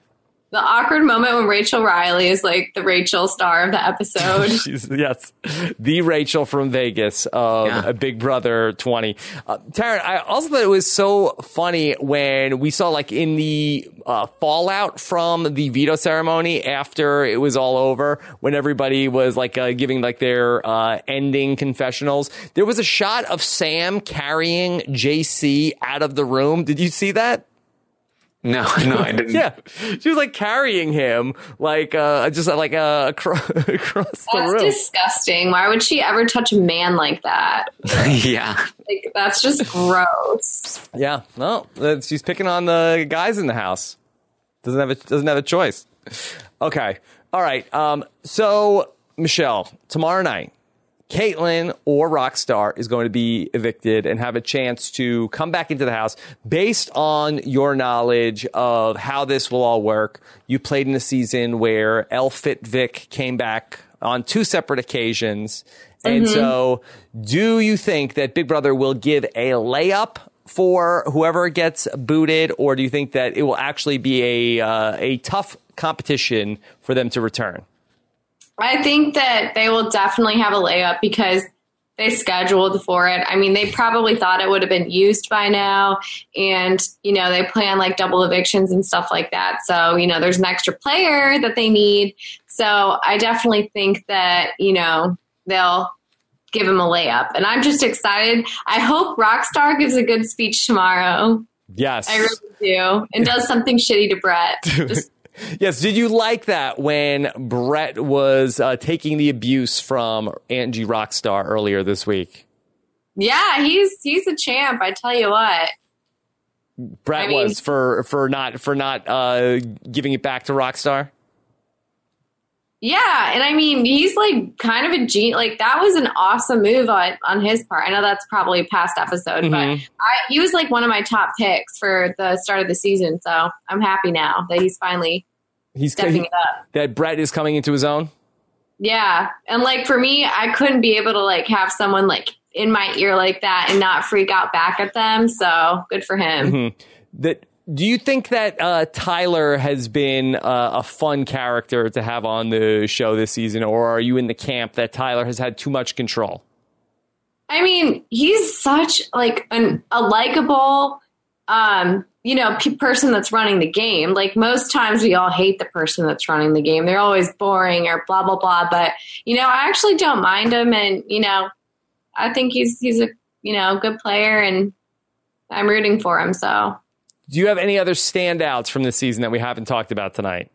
The awkward moment when Rachel Riley is like the Rachel star of the episode. She's, yes, the Rachel from Vegas of Yeah. Big Brother twenty. Uh, Taryn, I also thought it was so funny when we saw like in the uh, fallout from the veto ceremony after it was all over, when everybody was like uh, giving like their uh, ending confessionals. There was a shot of Sam carrying J C out of the room. Did you see that? No, no, I didn't. Yeah, she was like carrying him, like uh, just like uh, across, across the That's room. disgusting. Why would she ever touch a man like that? Yeah. Like, that's just gross. Yeah, no, uh, she's picking on the guys in the house. Doesn't have a doesn't have a choice. Okay, all right. Um, so Michelle, tomorrow night, Caitlyn or Rockstar is going to be evicted and have a chance to come back into the house based on your knowledge of how this will all work. You played in a season where El Fit Vic came back on two separate occasions. And so do you think that Big Brother will give a layup for whoever gets booted, or do you think that it will actually be a uh, a tough competition for them to return? I think that they will definitely have a layup because they scheduled for it. I mean, they probably thought it would have been used by now. And, you know, they plan like double evictions and stuff like that. So, you know, there's an extra player that they need. So I definitely think that, you know, they'll give him a layup. And I'm just excited. I hope Rockstar gives a good speech tomorrow. Yes. I really do. And does something shitty to Brett. Just Yes. Did you like that when Brett was uh, taking the abuse from Angie Rockstar earlier this week? Yeah, he's he's a champ. I tell you what. Brett I mean- was for for not for not uh, giving it back to Rockstar. Yeah, and I mean, he's like kind of a genius. Like that was an awesome move on, on his part. I know that's probably a past episode, Mhm. but I, he was like one of my top picks for the start of the season. So I'm happy now that he's finally He's stepping it up. that Brett is coming into his own. Yeah, and like for me, I couldn't be able to like have someone like in my ear like that and not freak out back at them. So good for him. Mhm. That. Do you think that uh, Tyler has been uh, a fun character to have on the show this season, or are you in the camp that Tyler has had too much control? I mean, he's such like an, a likable, um, you know, p- person that's running the game. Like most times we all hate the person that's running the game. They're always boring or blah, blah, blah. But, you know, I actually don't mind him. And, you know, I think he's, he's a, you know, good player and I'm rooting for him. So. Do you have any other standouts from this season that we haven't talked about tonight?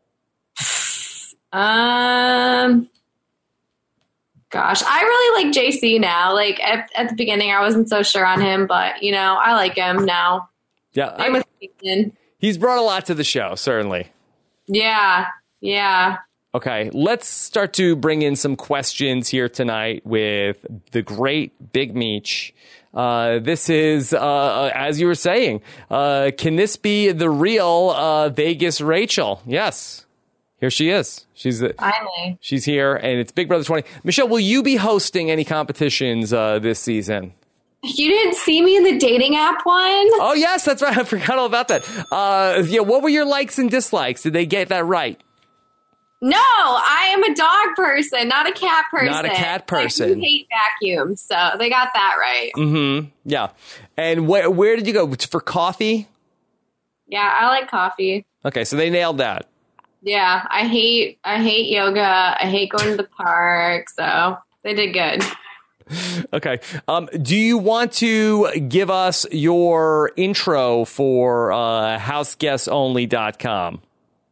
Um, gosh, I really like J C now. Like at, at the beginning, I wasn't so sure on him, but you know, I like him now. Yeah, Same with Ethan. he's brought a lot to the show, certainly. Yeah, yeah. Okay, let's start to bring in some questions here tonight with the great Big Meech. Uh, this is, uh, as you were saying, uh, can this be the real uh, Vegas Rachel? Yes. Here she is. She's the, Finally. she's here, and it's Big Brother twenty. Michelle, will you be hosting any competitions uh, this season? You didn't see me in the dating app one? Oh, yes, that's right. I forgot all about that. Uh, yeah, what were your likes and dislikes? Did they get that right? No, I am a dog person, not a cat person. Not a cat Like, person. you hate vacuums, so they got that right. Mm-hmm. Yeah. And where where did you go? For coffee? Yeah, I like coffee. Okay, so they nailed that. Yeah, I hate I hate yoga. I hate going to the park, so they did good. Okay. Um, do you want to give us your intro for uh, house guests only dot com?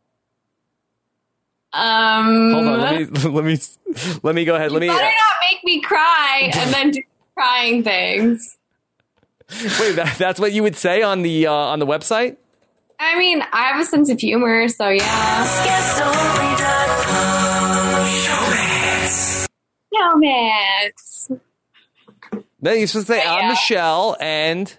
Um, Hold on, let me let me let me go ahead. Let me better not make me cry and then do crying things. wait. That, that's what you would say on the uh, on the website? I mean, I have a sense of humor, so yeah. No, Max. No, you're supposed to say I'm Yeah. Michelle and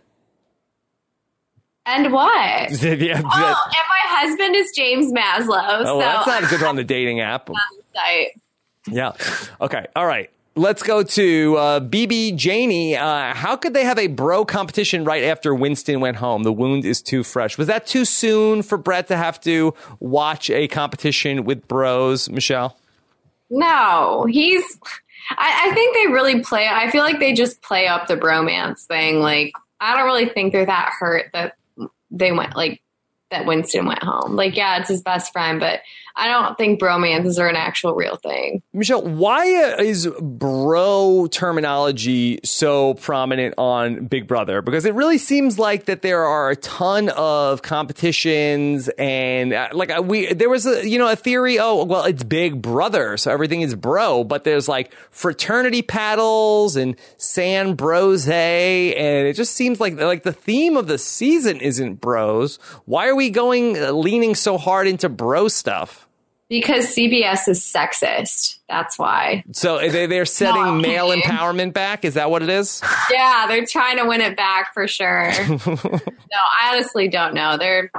And what? yeah, that- Oh, and my husband is James Maslow. oh, so that's not good on the dating app. I'm on the site. Yeah. Okay. All right. Let's go to uh, B B Janey. Uh, how could they have a bro competition right after Winston went home? The wound is too fresh. Was that too soon for Brett to have to watch a competition with bros, Michelle? No, he's. I, I think they really play. I feel like they just play up the bromance thing. Like, I don't really think they're that hurt that they went like that Winston went home. Like, yeah, it's his best friend, but I don't think bromances are an actual real thing. Michelle, why is bro terminology so prominent on Big Brother? Because it really seems like that there are a ton of competitions and uh, like uh, we there was a you know a theory. Oh, well, it's Big Brother, so everything is bro. But there's like fraternity paddles and San Bros, hey, and it just seems like like the theme of the season isn't bros. Why are we going uh, leaning so hard into bro stuff? Because C B S is sexist. That's why. So they, they're setting No, male okay. empowerment back? Is that what it is? Yeah, they're trying to win it back for sure. No, I honestly don't know. They're,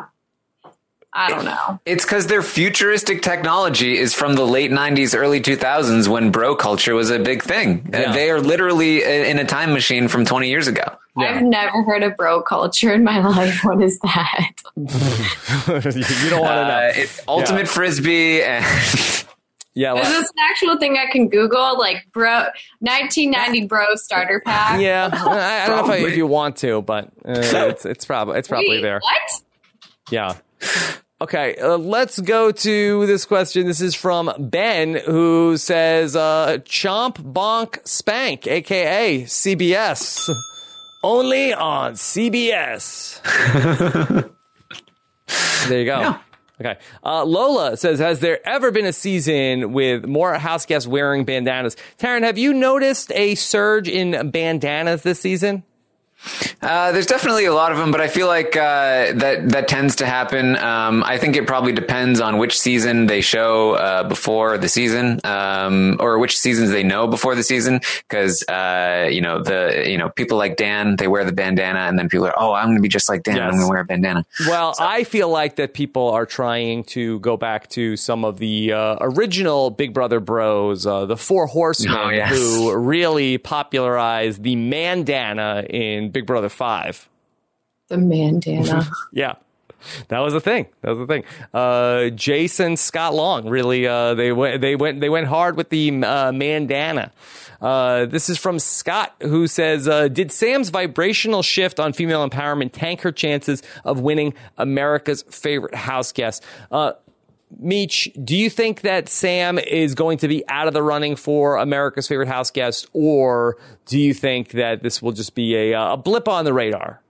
I don't know. It's because their futuristic technology is from the late nineties, early two thousands when bro culture was a big thing. Yeah. Uh, they are literally in a time machine from twenty years ago. Yeah. I've never heard of bro culture in my life. What is that? You don't want to know. Uh, it's ultimate Yeah. frisbee and Yeah, Is like- this an actual thing I can Google? Like bro, nineteen ninety bro starter pack. yeah. I, I don't know if, I, Probably. if you want to, but uh, it's it's probably it's probably Wait, there. What? Yeah. Okay, uh, let's go to this question. This is from Ben, who says, uh, "Chomp Bonk Spank, aka C B S, only on C B S." There you go. Yeah. Okay. Uh, Lola says, has there ever been a season with more house guests wearing bandanas? Taryn, have you noticed a surge in bandanas this season? Uh, there's definitely a lot of them, but I feel like uh, that that tends to happen. Um, I think it probably depends on which season they show uh, before the season, um, or which seasons they know before the season. Because uh, you know the you know people like Dan, they wear the bandana, and then people are, oh, I'm going to be just like Dan. Yes. I'm going to wear a bandana. Well, I feel like that people are trying to go back to some of the uh, original Big Brother bros, uh, the Four Horsemen, Oh, yes. who really popularized the mandana in Big Brother five. The bandana. Yeah. That was the thing. That was the thing. Uh, Jason Scott Long really. Uh, they went. They went. They went hard with the uh, mandana. Uh, this is from Scott, who says, uh, "Did Sam's vibrational shift on female empowerment tank her chances of winning America's favorite house guest?" Uh, Meech, do you think that Sam is going to be out of the running for America's favorite house guest, or do you think that this will just be a, a blip on the radar?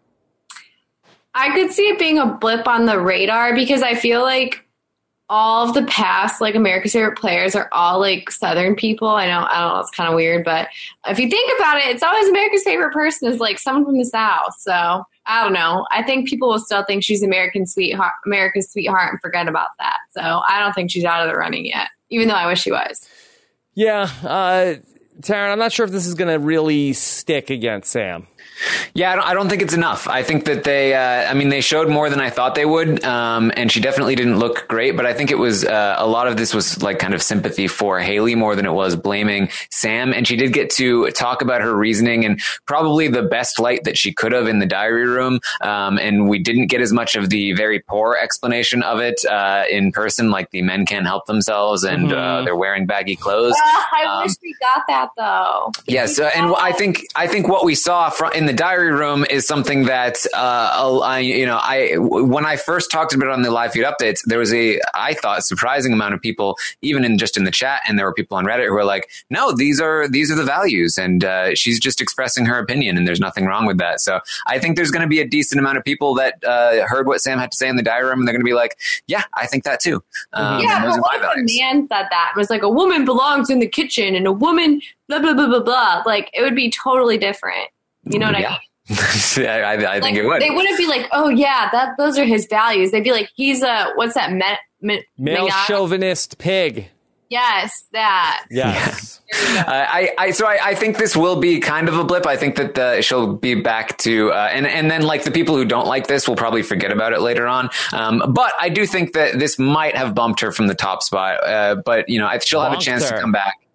I could see it being a blip on the radar because I feel like all of the past, like America's favorite players are all like Southern people. I know, I don't know, it's kind of weird, but if you think about it, it's always America's favorite person is like someone from the South. So I don't know. I think people will still think she's American sweetheart, America's sweetheart and forget about that. So I don't think she's out of the running yet, even though I wish she was. Yeah. Uh, Taryn, I'm not sure if this is going to really stick against Sam. Yeah, I don't, I don't think it's enough. I think that they, uh, I mean, they showed more than I thought they would, um, and she definitely didn't look great, but I think it was, uh, a lot of this was like kind of sympathy for Haley more than it was blaming Sam, and she did get to talk about her reasoning in probably the best light that she could have in the diary room, um, and we didn't get as much of the very poor explanation of it uh, in person, like the men can't help themselves and Mm-hmm. uh, they're wearing baggy clothes. Uh, I Um, wish we got that though. Yes, uh, and I think I think what we saw from in the diary room is something that uh, I, you know, I when I first talked about it on the live feed updates, there was a I thought surprising amount of people, even in just in the chat, and there were people on Reddit who were like, "No, these are these are the values," and uh, she's just expressing her opinion, and there's nothing wrong with that. So I think there's going to be a decent amount of people that uh, heard what Sam had to say in the diary room, and they're going to be like, "Yeah, I think that too." Um, Yeah, and those but are what my if a values. man said that? It was like a woman belongs in the kitchen and a woman blah, blah, blah, blah, blah. Like, it would be totally different. You know what Yeah. I mean? I, I, I think Like, it would. They wouldn't be like, oh, yeah, that those are his values. They'd be like, he's a, what's that? Me, me, Male megog- chauvinist pig. Yes, that. Yes. Uh, I, I, so I, I think this will be kind of a blip. I think that uh, she'll be back to, uh, and, and then like the people who don't like this will probably forget about it later on. Um, but I do think that this might have bumped her from the top spot. Uh, but you know, I, she'll have a Bonked chance her. to come back.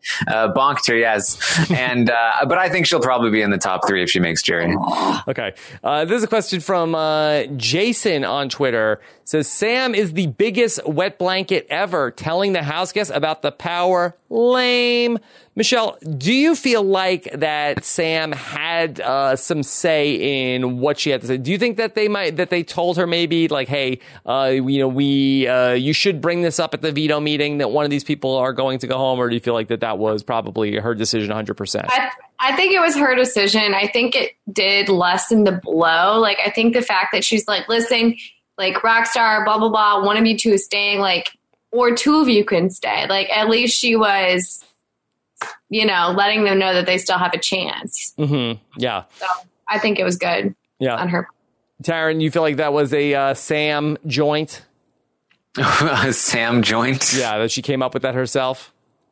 uh, bonked her, yes. And uh, but I think she'll probably be in the top three if she makes Jerry. Okay. Uh, this is a question from uh, Jason on Twitter. Says, Sam is the biggest wet blanket ever, telling the house guests about the power. Lame. Michelle, do you feel like that Sam had uh, some say in what she had to say? Do you think that they might that they told her maybe like, hey, uh, you know, we uh, you should bring this up at the veto meeting that one of these people are going to go home, or do you feel like that that was probably her decision one hundred percent? I, I think it was her decision. I think it did lessen the blow. Like, I think the fact that she's like, listen, like, Rockstar, blah, blah, blah, one of you two is staying, like, or two of you can stay. Like, at least she was, you know, letting them know that they still have a chance. Mm-hmm. Yeah. So I think it was good yeah. on her. Taryn, you feel like that was a uh, Sam joint? A Sam joint? Yeah, that she came up with that herself?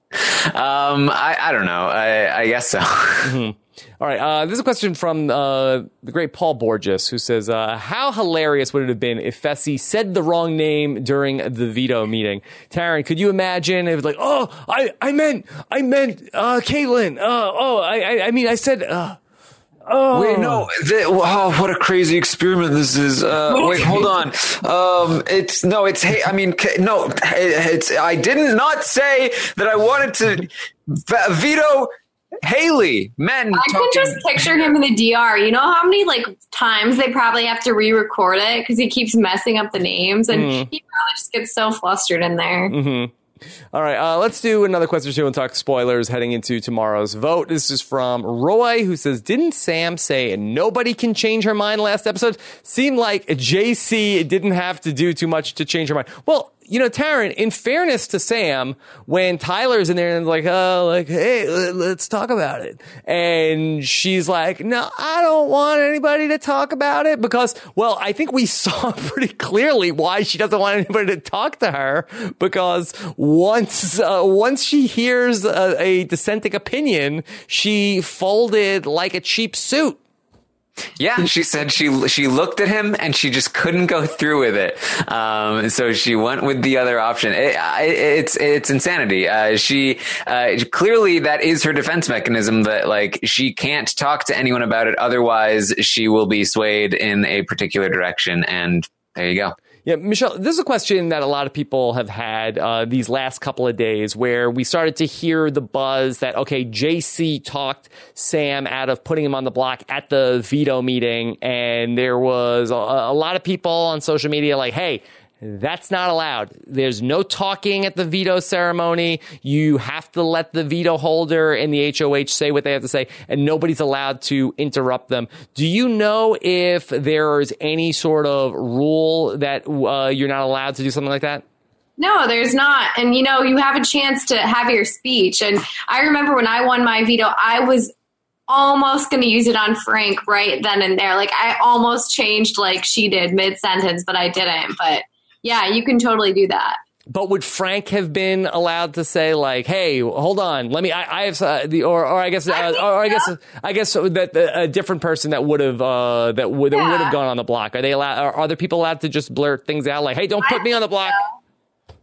Um, I, I don't know. I, I guess so. Mm-hmm. All right. Uh, this is a question from uh, the great Paul Borges, who says, uh, how hilarious would it have been if Fessy said the wrong name during the veto meeting? Taryn, could you imagine? It was like, oh, I, I meant, I meant, uh, Caitlin. Uh, oh, I, I, I mean, I said, uh, oh. Wait, no. The, wow, what a crazy experiment this is. Uh, wait, hold on. Um, it's, no, it's, hey, I mean, no, it's, I did not say that I wanted to v- veto Haley. Men. I talking. can just picture him in the D R. You know how many like times they probably have to re-record it because he keeps messing up the names, and mm. he probably just gets so flustered in there. Mm-hmm. All right, uh, let's do another question or two and talk spoilers heading into tomorrow's vote. This is from Roy, who says, didn't Sam say nobody can change her mind last episode? Seemed like J C didn't have to do too much to change her mind. Well, you know, Taryn, in fairness to Sam, when Tyler's in there and like, oh, like, hey, let's talk about it. And she's like, no, I don't want anybody to talk about it because, well, I think we saw pretty clearly why she doesn't want anybody to talk to her, because once, uh, once she hears a, a dissenting opinion, she folded like a cheap suit. Yeah, she said she she looked at him and she just couldn't go through with it. Um, so she went with the other option. It, it, it's it's insanity. Uh, she uh, clearly that is her defense mechanism, that like she can't talk to anyone about it. Otherwise, she will be swayed in a particular direction. And there you go. Yeah, Michelle, this is a question that a lot of people have had uh, these last couple of days, where we started to hear the buzz that, okay, J C talked Sam out of putting him on the block at the veto meeting. And there was a, a lot of people on social media like, hey, that's not allowed. There's no talking at the veto ceremony. You have to let the veto holder and the H O H say what they have to say, and nobody's allowed to interrupt them. Do you know if there is any sort of rule that uh, you're not allowed to do something like that? No, there's not. And, you know, you have a chance to have your speech. And I remember when I won my veto, I was almost going to use it on Frank right then and there. Like, I almost changed like she did mid-sentence, but I didn't. But yeah, you can totally do that. But would Frank have been allowed to say like, "Hey, hold on, let me"? I, I have uh, the, or, or I guess, uh, I or I guess, so. I guess that uh, a different person that would have uh, that would yeah. that would have gone on the block. Are they allowed? Are other people allowed to just blurt things out like, "Hey, don't put I me on the block"? So.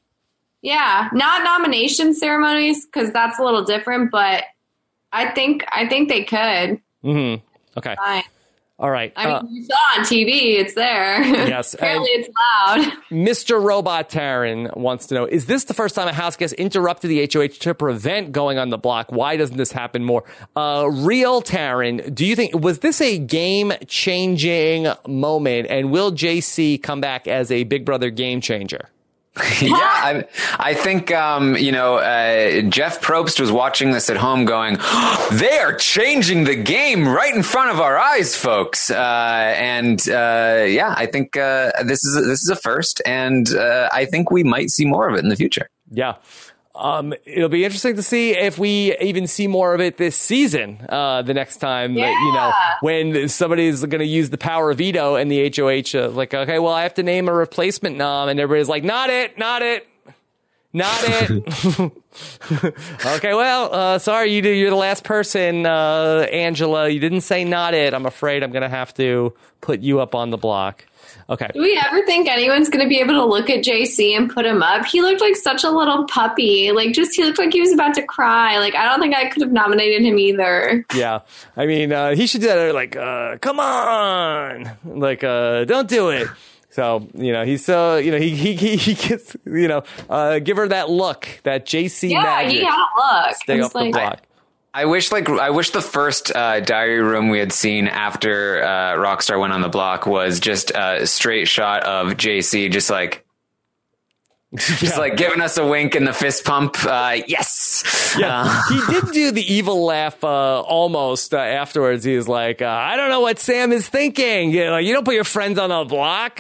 Yeah, not nomination ceremonies because that's a little different. But I think I think they could. Mm-hmm. Okay. Fine. All right. I mean, uh, you saw on T V, it's there. Yes. Apparently it's loud. Mister Robot Taryn wants to know, is this the first time a house guest interrupted the H O H to prevent going on the block? Why doesn't this happen more? Uh, real Taryn, do you think, was this a game-changing moment, and will J C come back as a Big Brother game changer? Yeah, I, I think, um, you know, uh, Jeff Probst was watching this at home going, oh, they are changing the game right in front of our eyes, folks. Uh, and, uh, yeah, I think, uh, this is, a, this is a first, and, uh, I think we might see more of it in the future. Yeah. Um, it'll be interesting to see if we even see more of it this season, uh, the next time, yeah. that, you know, when somebody's going to use the power of veto and the H O H, uh, like, okay, well, I have to name a replacement nom, and everybody's like, not it, not it. Not it. Okay, well, uh, sorry, you do. You're the last person, uh, Angela. You didn't say not it. I'm afraid I'm going to have to put you up on the block. Okay. Do we ever think anyone's going to be able to look at J C and put him up? He looked like such a little puppy. Like, just he looked like he was about to cry. Like, I don't think I could have nominated him either. Yeah. I mean, uh, he should do that. Like, uh, come on. Like, uh, don't do it. So, you know, he's so, you know, he, he, he, he gets, you know, uh, give her that look, that J C yeah, magic. he got a look. Stay off like, the block. I wish, like, I wish the first uh, diary room we had seen after uh, Rockstar went on the block was just a straight shot of J C, just like, just Yeah. like giving us a wink and the fist pump. Uh, yes. Yeah, Uh, he did do the evil laugh uh, almost uh, afterwards. He was like, uh, I don't know what Sam is thinking. You know, you don't put your friends on the block.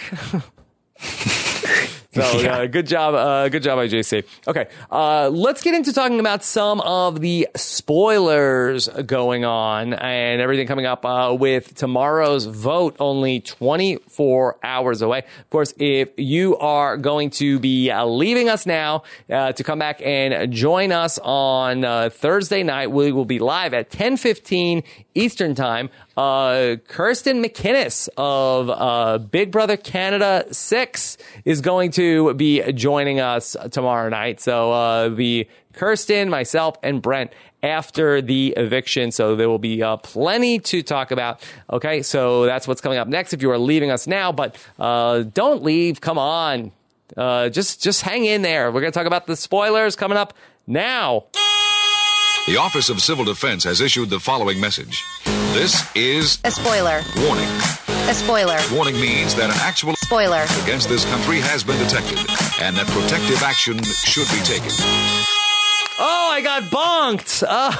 So Yeah. uh, good job, uh, good job by J C. Okay, uh, let's get into talking about some of the spoilers going on and everything coming up uh, with tomorrow's vote. Only twenty-four hours away. Of course, if you are going to be uh, leaving us now uh, to come back and join us on uh, Thursday night, we will be live at ten fifteen Eastern Time. Uh, Kirsten McInnes of uh, Big Brother Canada six is going to be joining us tomorrow night. So uh, the Kirsten, myself, and Brent after the eviction. So there will be uh, plenty to talk about. Okay, so that's what's coming up next if you are leaving us now. But uh, don't leave. Come on. Uh, just, just hang in there. We're going to talk about the spoilers coming up now. The Office of Civil Defense has issued the following message. This is a spoiler. Warning. A spoiler. Warning means that an actual spoiler against this country has been detected and that protective action should be taken. Oh, I got bonked.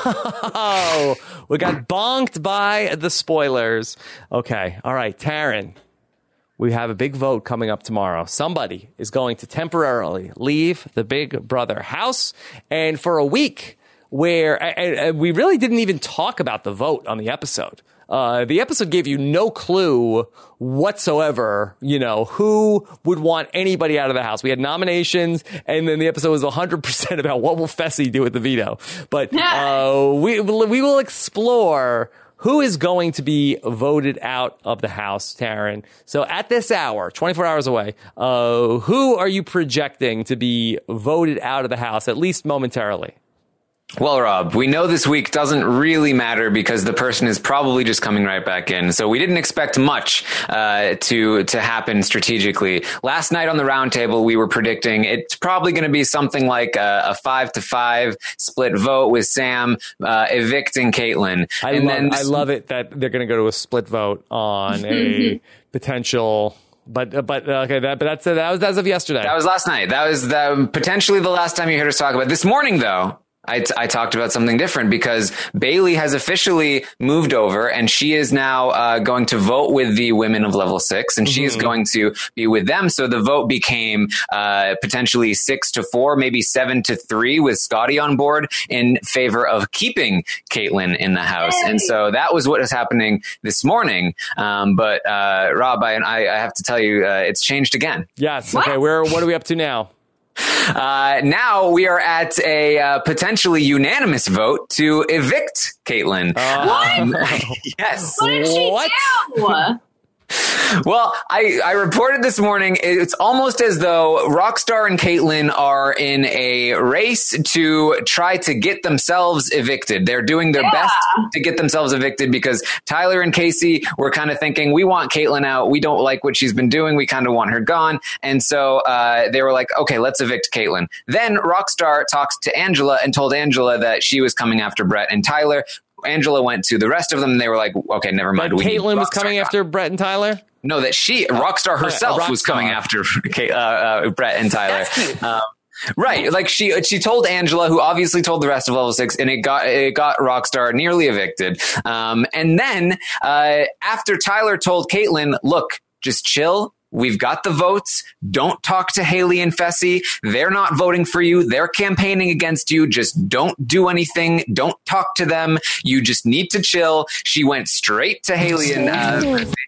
Oh, we got bonked by the spoilers. Okay. All right, Taryn. We have a big vote coming up tomorrow. Somebody is going to temporarily leave the Big Brother house. And for a week, where and, and we really didn't even talk about the vote on the episode. Uh, the episode gave you no clue whatsoever, you know, who would want anybody out of the house. We had nominations, and then the episode was one hundred percent about what will Fessy do with the veto. But uh, we we will explore who is going to be voted out of the house, Taryn. So at this hour, twenty-four hours away, uh, who are you projecting to be voted out of the house, at least momentarily? Well, Rob, we know this week doesn't really matter because the person is probably just coming right back in. So we didn't expect much uh, to to happen strategically. Last night on the roundtable, we were predicting it's probably going to be something like a, a five to five split vote with Sam uh, evicting Caitlyn. I, and love, then this- I love it that they're going to go to a split vote on a potential. But but okay, that but that's that was as of yesterday. That was last night. That was the, potentially the last time you heard us talk about it. This morning, though. I, t- I talked about something different because Bailey has officially moved over and she is now uh, going to vote with the women of level six and mm-hmm. she is going to be with them. So the vote became uh, potentially six to four, maybe seven to three with Scotty on board in favor of keeping Caitlyn in the house. Hey. And so that was what was happening this morning. Um, but uh, Rob, I, I have to tell you, uh, it's changed again. Yes. What? Okay. Where, what are we up to now? Uh, now we are at a uh, potentially unanimous vote to evict Caitlyn. Uh, um, what? Yes. What did she what? do? Well, I, I reported this morning, it's almost as though Rockstar and Caitlyn are in a race to try to get themselves evicted. They're doing their yeah. best to get themselves evicted because Tyler and Casey were kind of thinking, we want Caitlyn out. We don't like what she's been doing. We kind of want her gone. And so uh, they were like, okay, let's evict Caitlyn. Then Rockstar talked to Angela and told Angela that she was coming after Brett and Tyler. Angela went to the rest of them and they were like, okay, never mind. But Caitlyn was coming after Brett and Tyler? No, that she, Rockstar herself, uh, Rockstar. was coming after uh, uh, Brett and Tyler. Um, right. Like she, she told Angela, who obviously told the rest of level six, and it got, it got Rockstar nearly evicted. Um, and then uh, after Tyler told Caitlyn, look, just chill. We've got the votes. Don't talk to Haley and Fessy. They're not voting for you. They're campaigning against you. Just don't do anything. Don't talk to them. You just need to chill. She went straight to Haley and uh, Fessy.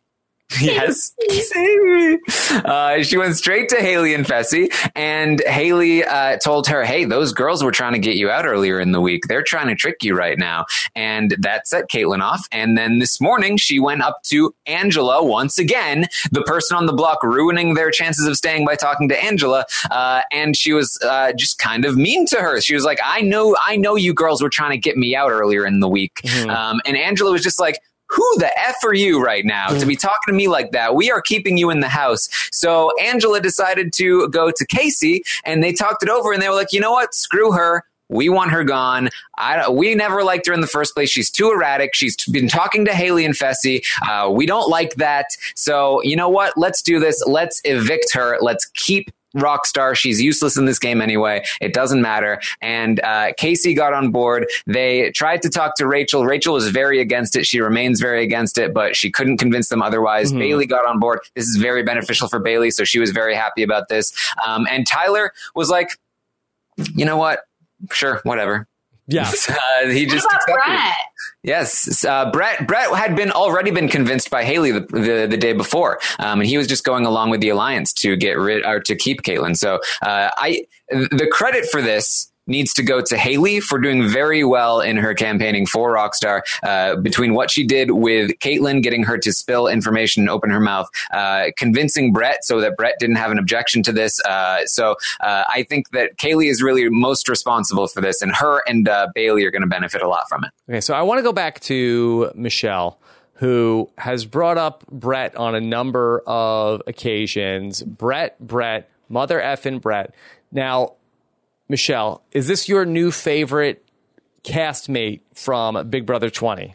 Yes. Save me. Uh, she went straight to Haley and Fessy, and Haley uh, told her, hey, those girls were trying to get you out earlier in the week. They're trying to trick you right now. And that set Kaitlyn off. And then this morning, she went up to Angela once again, the person on the block ruining their chances of staying by talking to Angela. Uh, and she was uh, just kind of mean to her. She was like, I know, I know you girls were trying to get me out earlier in the week. Mm-hmm. Um, and Angela was just like, who the F are you right now to be talking to me like that? We are keeping you in the house. So Angela decided to go to Casey, and they talked it over, and they were like, you know what? Screw her. We want her gone. I, we never liked her in the first place. She's too erratic. She's been talking to Haley and Fessy. Uh, we don't like that. So you know what? Let's do this. Let's evict her. Let's keep Rockstar. She's useless in this game anyway. It doesn't matter. And uh, Casey got on board. They tried to talk to Rachel. Rachel was very against it. She remains very against it, but she couldn't convince them otherwise. Mm-hmm. Bailey got on board. This is very beneficial for Bailey, so she was very happy about this. Um, and Tyler was like, you know what? Sure, whatever. Yeah. Uh, he just what about accepted Brett? it. Yes. Uh, Brett Brett had been already been convinced by Haley the, the, the day before. Um, and he was just going along with the alliance to get rid or to keep Kaitlyn. So uh, I the credit for this needs to go to Haley for doing very well in her campaigning for Rockstar, uh, between what she did with Kaitlyn, getting her to spill information and open her mouth, uh, convincing Brett so that Brett didn't have an objection to this. Uh, so uh, I think that Kaylee is really most responsible for this, and her and uh, Bailey are going to benefit a lot from it. Okay, so I want to go back to Michelle, who has brought up Brett on a number of occasions. Brett, Brett, mother effing Brett. Now, Michelle, is this your new favorite castmate from Big Brother twenty?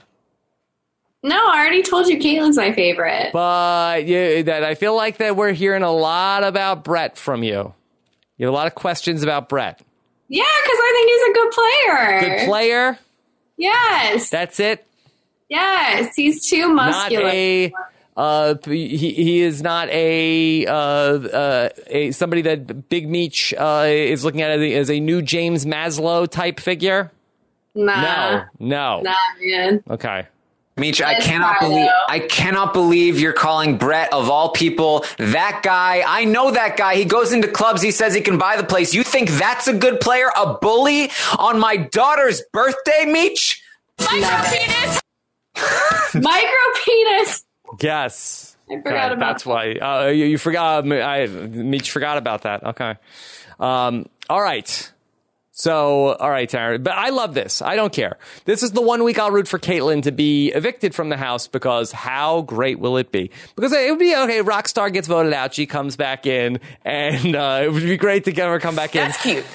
No, I already told you Kaitlyn's my favorite. But yeah, that I feel like that we're hearing a lot about Brett from you. You have a lot of questions about Brett. Yeah, because I think he's a good player. Good player? Yes. That's it? Yes, he's too muscular. Not a... Uh, he he is not a uh, uh a somebody that Big Meech uh is looking at as a, as a new James Maslow type figure. Nah, no, no, nah, man. Okay, Meech, I cannot believe I cannot believe you're calling Brett, of all people, that guy. I know that guy. He goes into clubs. He says he can buy the place. You think that's a good player? A bully on my daughter's birthday, Meech? Micro penis. Micro penis. Yes. I forgot okay, about that's why. Uh, you, you forgot. I Meech forgot about that. Okay. Um, all right. So, all right, Taryn. But I love this. I don't care. This is the one week I'll root for Kaitlyn to be evicted from the house, because how great will it be? Because it would be, okay, Rockstar gets voted out. She comes back in, and uh, it would be great to get her come back in. That's cute.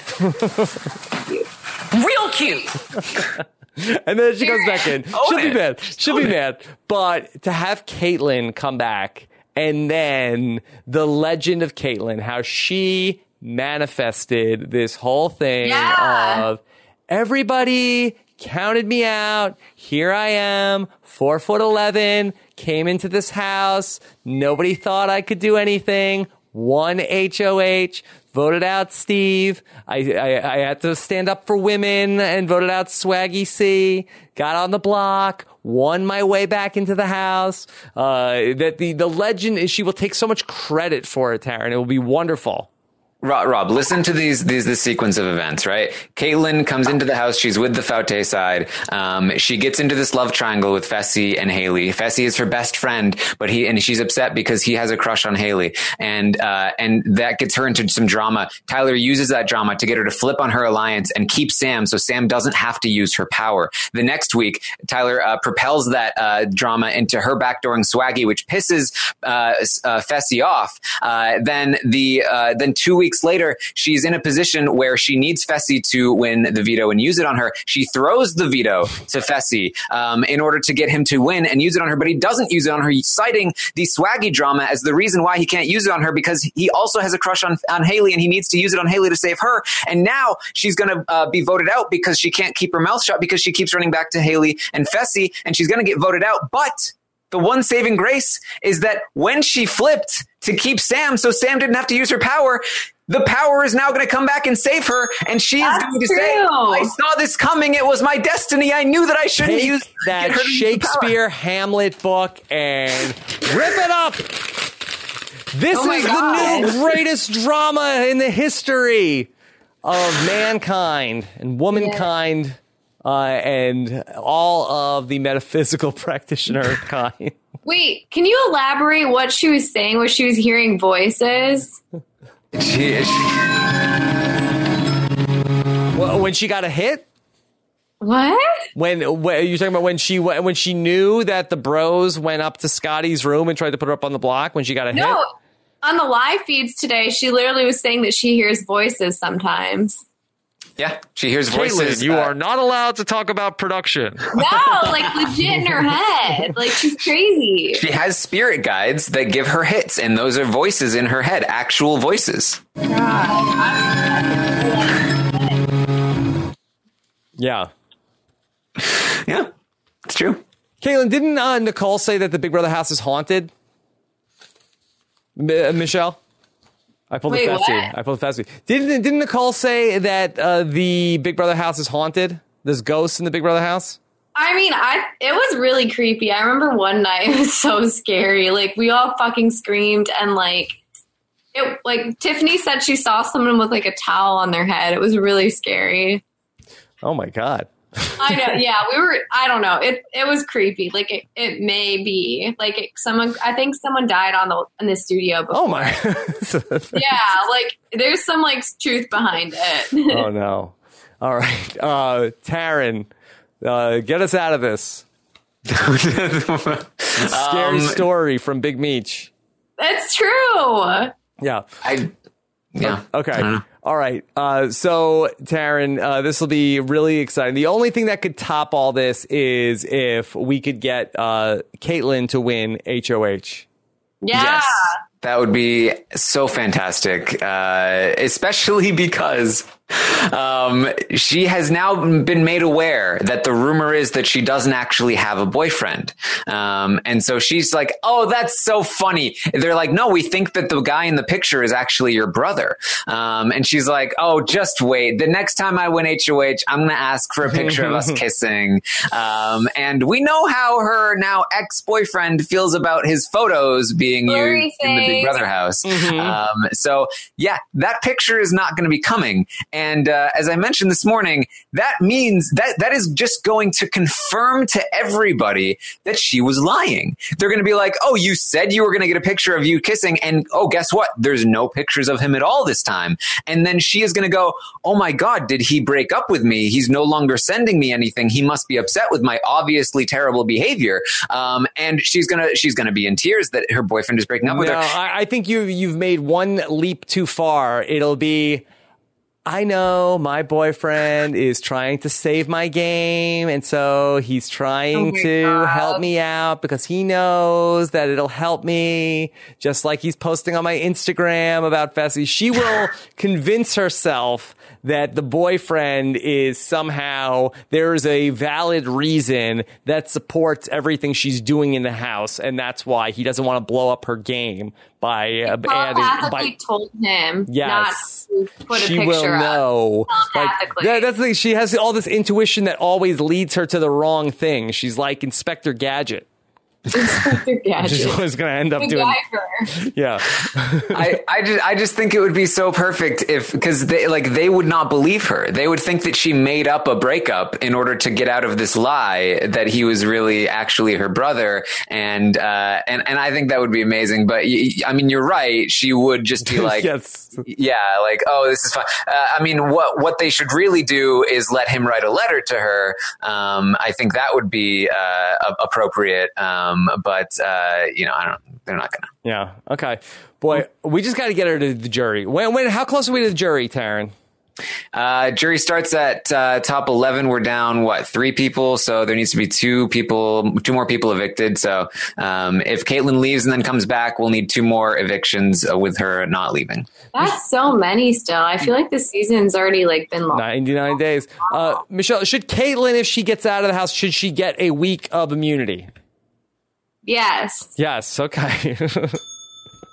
Real cute. And then she goes back in. Own She'll it. be mad. She'll Own be it. mad. But to have Kaitlyn come back, and then the legend of Kaitlyn, how she manifested this whole thing Yeah. of everybody counted me out. Here I am, four foot eleven, came into this house. Nobody thought I could do anything. Won H O H. Voted out Steve. I, I I had to stand up for women and voted out Swaggy C. Got on the block. Won my way back into the house. Uh, that the the legend is she will take so much credit for it, Taryn. It will be wonderful. Rob, Rob, listen to these, these, this sequence of events, right? Kaitlyn comes into the house. She's with the Faute side. Um, she gets into this love triangle with Fessy and Haley. Fessy is her best friend, but he, and she's upset because he has a crush on Haley. And, uh, and that gets her into some drama. Tyler uses that drama to get her to flip on her alliance and keep Sam, so Sam doesn't have to use her power. The next week, Tyler, uh, propels that, uh, drama into her backdooring Swaggy, which pisses, uh, uh Fessy off. Uh, then the, uh, then two weeks later, she's in a position where she needs Fessy to win the veto and use it on her. She throws the veto to Fessy um, in order to get him to win and use it on her, but he doesn't use it on her, citing the Swaggy drama as the reason why he can't use it on her, because he also has a crush on, on Haley, and he needs to use it on Haley to save her. And now she's going to uh, be voted out because she can't keep her mouth shut, because she keeps running back to Haley and Fessy, and she's going to get voted out. But the one saving grace is that when she flipped, to keep Sam so Sam didn't have to use her power. The power is now going to come back and save her, and she That's is going to true. say, I saw this coming. It was my destiny. I knew that I shouldn't Take use that Shakespeare Hamlet book and rip it up. This Oh my is God. the new greatest drama in the history of mankind and womankind uh, and all of the metaphysical practitioner kind. Wait, can you elaborate what she was saying? Was she was hearing voices? She, she, Well, when she got a hit? What? When, when you're talking about when she when she knew that the bros went up to Scotty's room and tried to put her up on the block when she got a hit? No, on the live feeds today, she literally was saying that she hears voices sometimes. yeah, she hears Caitlin, voices. you uh, are not allowed to talk about production. No, like legit in her head. Like she's crazy. She has spirit guides that give her hits, and those are voices in her head, actual voices. Yeah. Yeah, it's true. Caitlin, didn't uh, Nicole say that the Big Brother house is haunted? M- uh, Michelle? I pulled Wait, the fast what? I pulled the fast Didn't, didn't Nicole say that uh, the Big Brother house is haunted? There's ghosts in the Big Brother house? I mean, I it was really creepy. I remember one night it was so scary. Like we all fucking screamed and like it like Tiffany said she saw someone with like a towel on their head. It was really scary. Oh my God. I know. Yeah, we were. I don't know. It it was creepy. Like it, it may be like it, someone. I think someone died on the in the studio before. Oh my. Yeah, like there's some like truth behind it. Oh no. All right. Uh, Taryn, uh, get us out of this. Scary Um, story from Big Meech. That's true. Yeah. I, yeah. Okay. I don't know. All right. Uh, so, Taryn, uh, this will be really exciting. The only thing that could top all this is if we could get uh, Caitlin to win H O H. Yeah. Yes. That would be so fantastic, uh, especially because um, she has now been made aware that the rumor is that she doesn't actually have a boyfriend. Um, and so she's like, oh, that's so funny. They're like, no, we think that the guy in the picture is actually your brother. Um, and she's like, oh, just wait. The next time I win H O H, I'm going to ask for a picture of us kissing. Um, and we know how her now ex-boyfriend feels about his photos being Blurry used in the Big face. Brother house. Mhm. Um, so yeah, that picture is not going to be coming. And uh, as I mentioned this morning, that means that that is just going to confirm to everybody that she was lying. They're going to be like, oh, you said you were going to get a picture of you kissing. And oh, guess what? There's no pictures of him at all this time. And then she is going to go, oh my God, did he break up with me? He's no longer sending me anything. He must be upset with my obviously terrible behavior. Um, and she's going to, she's going to be in tears that her boyfriend is breaking up with No, her. I, I think you you've made one leap too far. It'll be, I know my boyfriend is trying to save my game, and so he's trying Oh my to God. help me out because he knows that it'll help me. Just like he's posting on my Instagram about Fessy, she will convince herself that the boyfriend is somehow, there's a valid reason that supports everything she's doing in the house, and that's why he doesn't want to blow up her game by uh, adding. Telepathically By, told him yes, not to put a she picture will up. know. Like, Telepathically. that, that's the thing. She has all this intuition that always leads her to the wrong thing. She's like Inspector Gadget. Inspector Gadget. She's always going to end up doing. MacGyver. Yeah. I, I just I just think it would be so perfect if because they like they would not believe her. They would think that she made up a breakup in order to get out of this lie that he was really actually her brother, and uh, and and I think that would be amazing. But y- I mean, you're right. She would just be like, Yes. yeah, like, oh, this is fine. Uh, I mean, what what they should really do is let him write a letter to her. Um, I think that would be uh, a- appropriate. Um, but uh, you know, I don't. They're not gonna. Yeah. Okay. Boy, we just got to get her to the jury. When? When? How close are we to the jury, Taryn? Uh, jury starts at uh, top eleven. We're down, what, three people? So there needs to be two people, two more people evicted. So um, if Caitlin leaves and then comes back, we'll need two more evictions uh, with her not leaving. That's so many still. I feel like this season's already like been long. ninety-nine days. Uh, Michelle, should Caitlin, if she gets out of the house, should she get a week of immunity? Yes. Yes. Okay.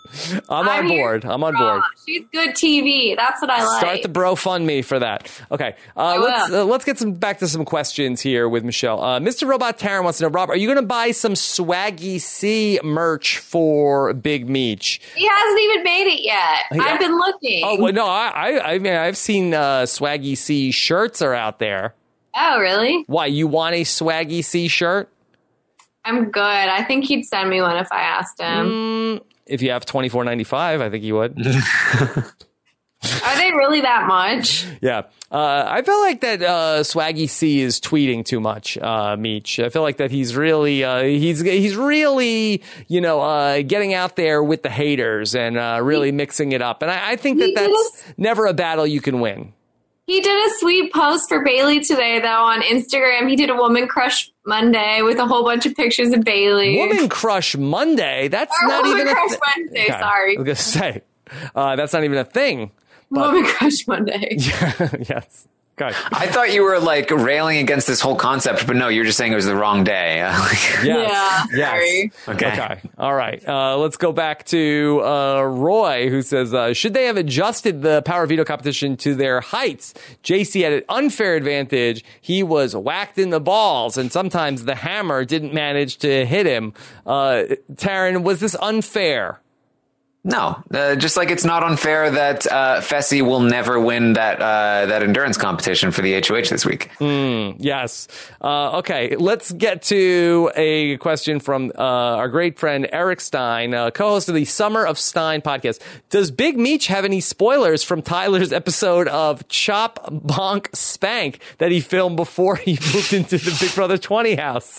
I'm on board. I'm on board. She's good T V. That's what I like. Start the bro fund me for that. Okay, uh, let's uh, let's get some back to some questions here with Michelle. Uh, Mister Robot Taryn wants to know, Rob, are you going to buy some Swaggy C merch for Big Meech? He hasn't even made it yet. Yeah. I've been looking. Oh well, no, I I, I mean I've seen uh, Swaggy C shirts are out there. Oh really? Why, you want a Swaggy C shirt? I'm good. I think he'd send me one if I asked him. Mm, if you have twenty-four ninety-five, I think he would. Are they really that much? Yeah. Uh, I feel like that uh, Swaggy C is tweeting too much, uh, Meech. I feel like that he's really, uh, he's he's really, you know, uh, getting out there with the haters and uh, really mixing it up. And I, I think that that's never a battle you can win. He did a sweet post for Bailey today, though, on Instagram. He did a Woman Crush Monday with a whole bunch of pictures of Bailey. Woman Crush Monday? That's or not Woman even Crush a th- Wednesday, okay. sorry. I was going to say, uh, that's not even a thing. But- Woman Crush Monday. Yeah, yes. God. I thought you were like railing against this whole concept, but no, you're just saying it was the wrong day. Yes. Yeah. Yes. Sorry. Okay. Okay. All right. Uh, let's go back to uh, Roy, who says, uh, should they have adjusted the power veto competition to their heights? J C had an unfair advantage. He was whacked in the balls, and sometimes the hammer didn't manage to hit him. Uh, Taryn, was this unfair? No, uh, just like it's not unfair that uh, Fessy will never win that uh, that endurance competition for the H O H this week. Mm, yes. Uh, okay, let's get to a question from uh, our great friend Eric Stein, uh, co-host of the Summer of Stein podcast. Does Big Meech have any spoilers from Tyler's episode of Chop, Bonk, Spank that he filmed before he moved into the Big Brother twenty house?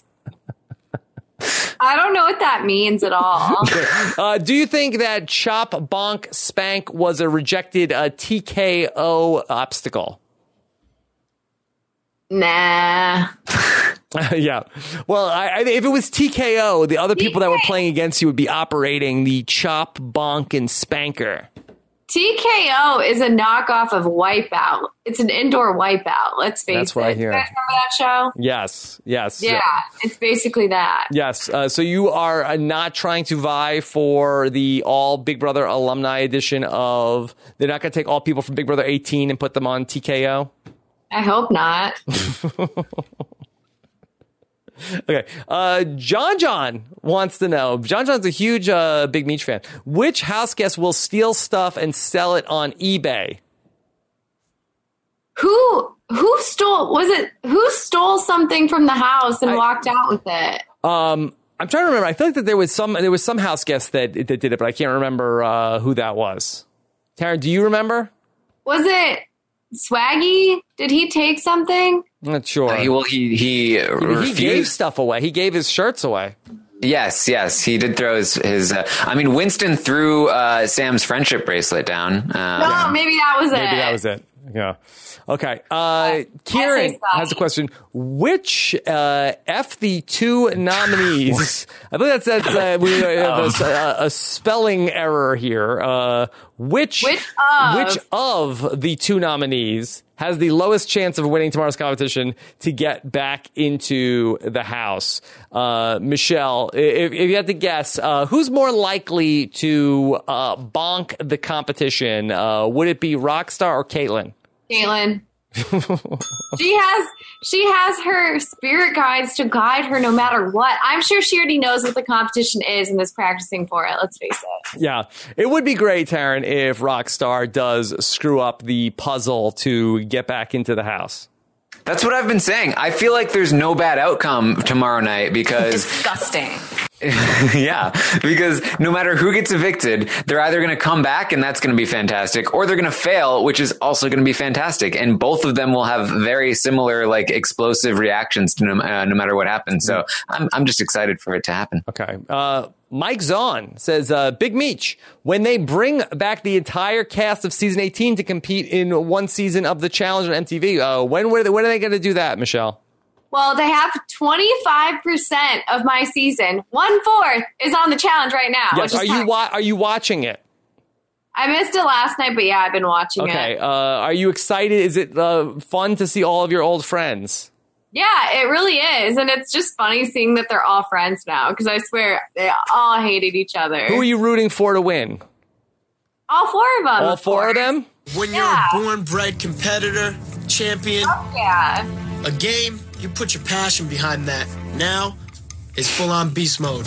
I don't know what that means at all. uh, do you think that Chop, Bonk, Spank was a rejected uh, T K O obstacle? Nah. Yeah. Well, I, I, if it was T K O, the other people that were playing against you would be operating the Chop, Bonk, and Spanker. T K O is a knockoff of Wipeout. It's an indoor Wipeout. Let's face it. That's what I hear. You guys remember that show? Yes. Yes. Yeah, it's basically that. Yes. Uh, so you are uh, not trying to vie for the all Big Brother alumni edition of. They're not going to take all people from Big Brother eighteen and put them on T K O? I hope not. Okay. Uh, John John wants to know. John John's a huge uh, Big Meech fan. Which house guest will steal stuff and sell it on eBay? Who who stole? Was it who stole something from the house and I, walked out with it? Um, I'm trying to remember. I feel like that there was some there was some house guest that that did it, but I can't remember uh, who that was. Taryn, do you remember? Was it Swaggy? Did he take something? I'm not sure. Uh, he, well, he he, he, he gave stuff away. He gave his shirts away. Yes, yes, he did throw his. his uh, I mean, Winston threw uh, Sam's friendship bracelet down. Uh, no, yeah. maybe that was maybe it. Maybe that was it. Yeah. Okay. Uh, Kieran has a question. Which uh, F the two nominees? I believe that's, that's uh, we have a, a spelling error here. Uh, which which of? which of the two nominees has the lowest chance of winning tomorrow's competition to get back into the house? Uh, Michelle, if, if you had to guess, uh, who's more likely to uh, bonk the competition? Uh, would it be Rockstar or Caitlyn? Caitlyn. she has she has her spirit guides to guide her no matter what. I'm sure she already knows what the competition is and is practicing for it. Let's face it. Yeah, it would be great, Taryn, if Rockstar does screw up the puzzle to get back into the house. That's what I've been saying. I feel like there's no bad outcome tomorrow night because disgusting. Yeah, because no matter who gets evicted, they're either going to come back and that's going to be fantastic, or they're going to fail, which is also going to be fantastic. And both of them will have very similar, like, explosive reactions to no, uh, no matter what happens. So I'm I'm just excited for it to happen. Okay. Uh, Mike Zahn says, uh, Big Meech, when they bring back the entire cast of season eighteen to compete in one season of the challenge on M T V, uh, when were they, when are they going to do that, Michelle? Well, they have twenty-five percent of my season. One fourth is on the challenge right now. Yes. Are you wa- are you watching it? I missed it last night, but yeah, I've been watching okay. it. Okay. Uh, are you excited? Is it uh, fun to see all of your old friends? Yeah, it really is. And it's just funny seeing that they're all friends now because I swear they all hated each other. Who are you rooting for to win? All four of them. All of four course. of them? When Yeah. you're a born-bred competitor, champion, Oh, yeah. a game, you put your passion behind that. Now, it's full-on beast mode.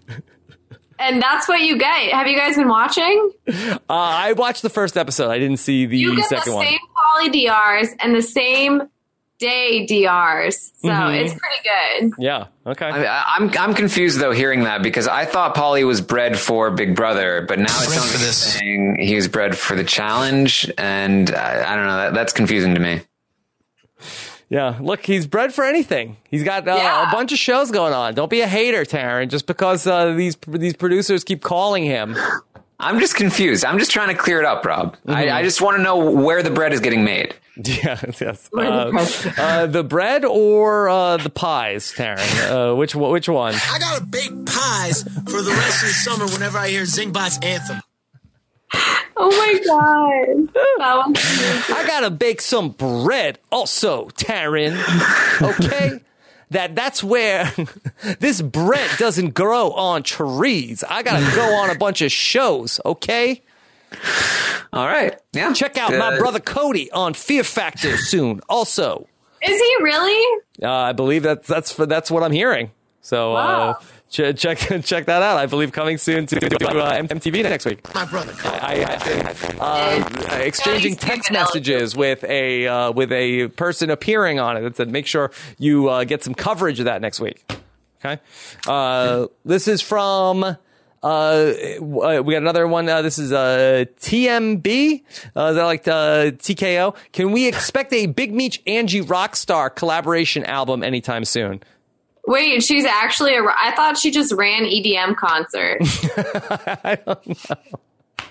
And that's what you get. Have you guys been watching? Uh, I watched the first episode. I didn't see the You get second the one. same poly D Rs and the same day D Rs. So Mhm. it's pretty good. Yeah. Okay. I, I'm I'm confused though hearing that because I thought Paulie was bred for Big Brother, but now it Bred sounds for like this. you're saying he was bred for the challenge, and I, I don't know. That, that's confusing to me. Yeah, look, he's bred for anything. He's got uh, Yeah. a bunch of shows going on. Don't be a hater, Taryn, just because uh, these these producers keep calling him. I'm just confused. I'm just trying to clear it up, Rob. I, I just want to know where the bread is getting made. Yeah, yes. Uh, uh, the bread or uh, the pies, Taryn? Uh, which one- which one? I gotta bake pies for the rest of the summer whenever I hear Zingbot's anthem. Oh my god. That was I gotta bake some bread, also, Taryn. Okay. That that's where this bread doesn't grow on trees. I gotta go on a bunch of shows, okay? All right. Yeah. Check out my Uh, brother Cody on Fear Factor soon. Also, Is he really? uh, I believe that's that's for, that's what I'm hearing. So uh, Wow. ch- check check that out. I believe coming soon to uh, M T V next week. My brother. I, I, uh, exchanging text messages with a uh, with a person appearing on it that said, "Make sure you uh, get some coverage of that next week." Okay, uh, this is from. Uh, we got another one. Uh, this is uh, T M B. Uh, is that like uh, T K O? Can we expect a Big Meech Angie Rockstar collaboration album anytime soon? Wait, she's actually a. I thought she just ran E D M concert. I don't know.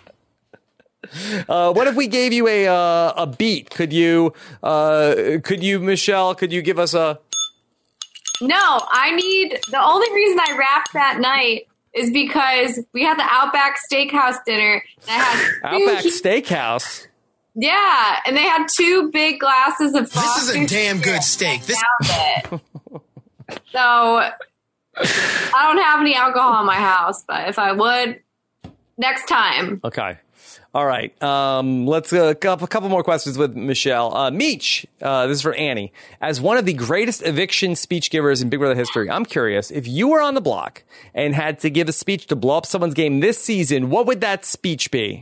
Uh, what if we gave you a uh, a beat? Could you uh, could you Michelle? Could you give us a? No, I need. The only reason I rapped that night is because we had the Outback Steakhouse dinner. And I had Outback two- Steakhouse. Yeah, and they had two big glasses of. This is a Foster's damn good syrup. steak. This Found it. So I don't have any alcohol in my house, but if I would, next time. Okay. All right. Um, let's uh, a couple, couple more questions with Michelle. Uh, Meech, uh, this is for Annie. As one of the greatest eviction speech givers in Big Brother history, I'm curious, if you were on the block and had to give a speech to blow up someone's game this season, what would that speech be?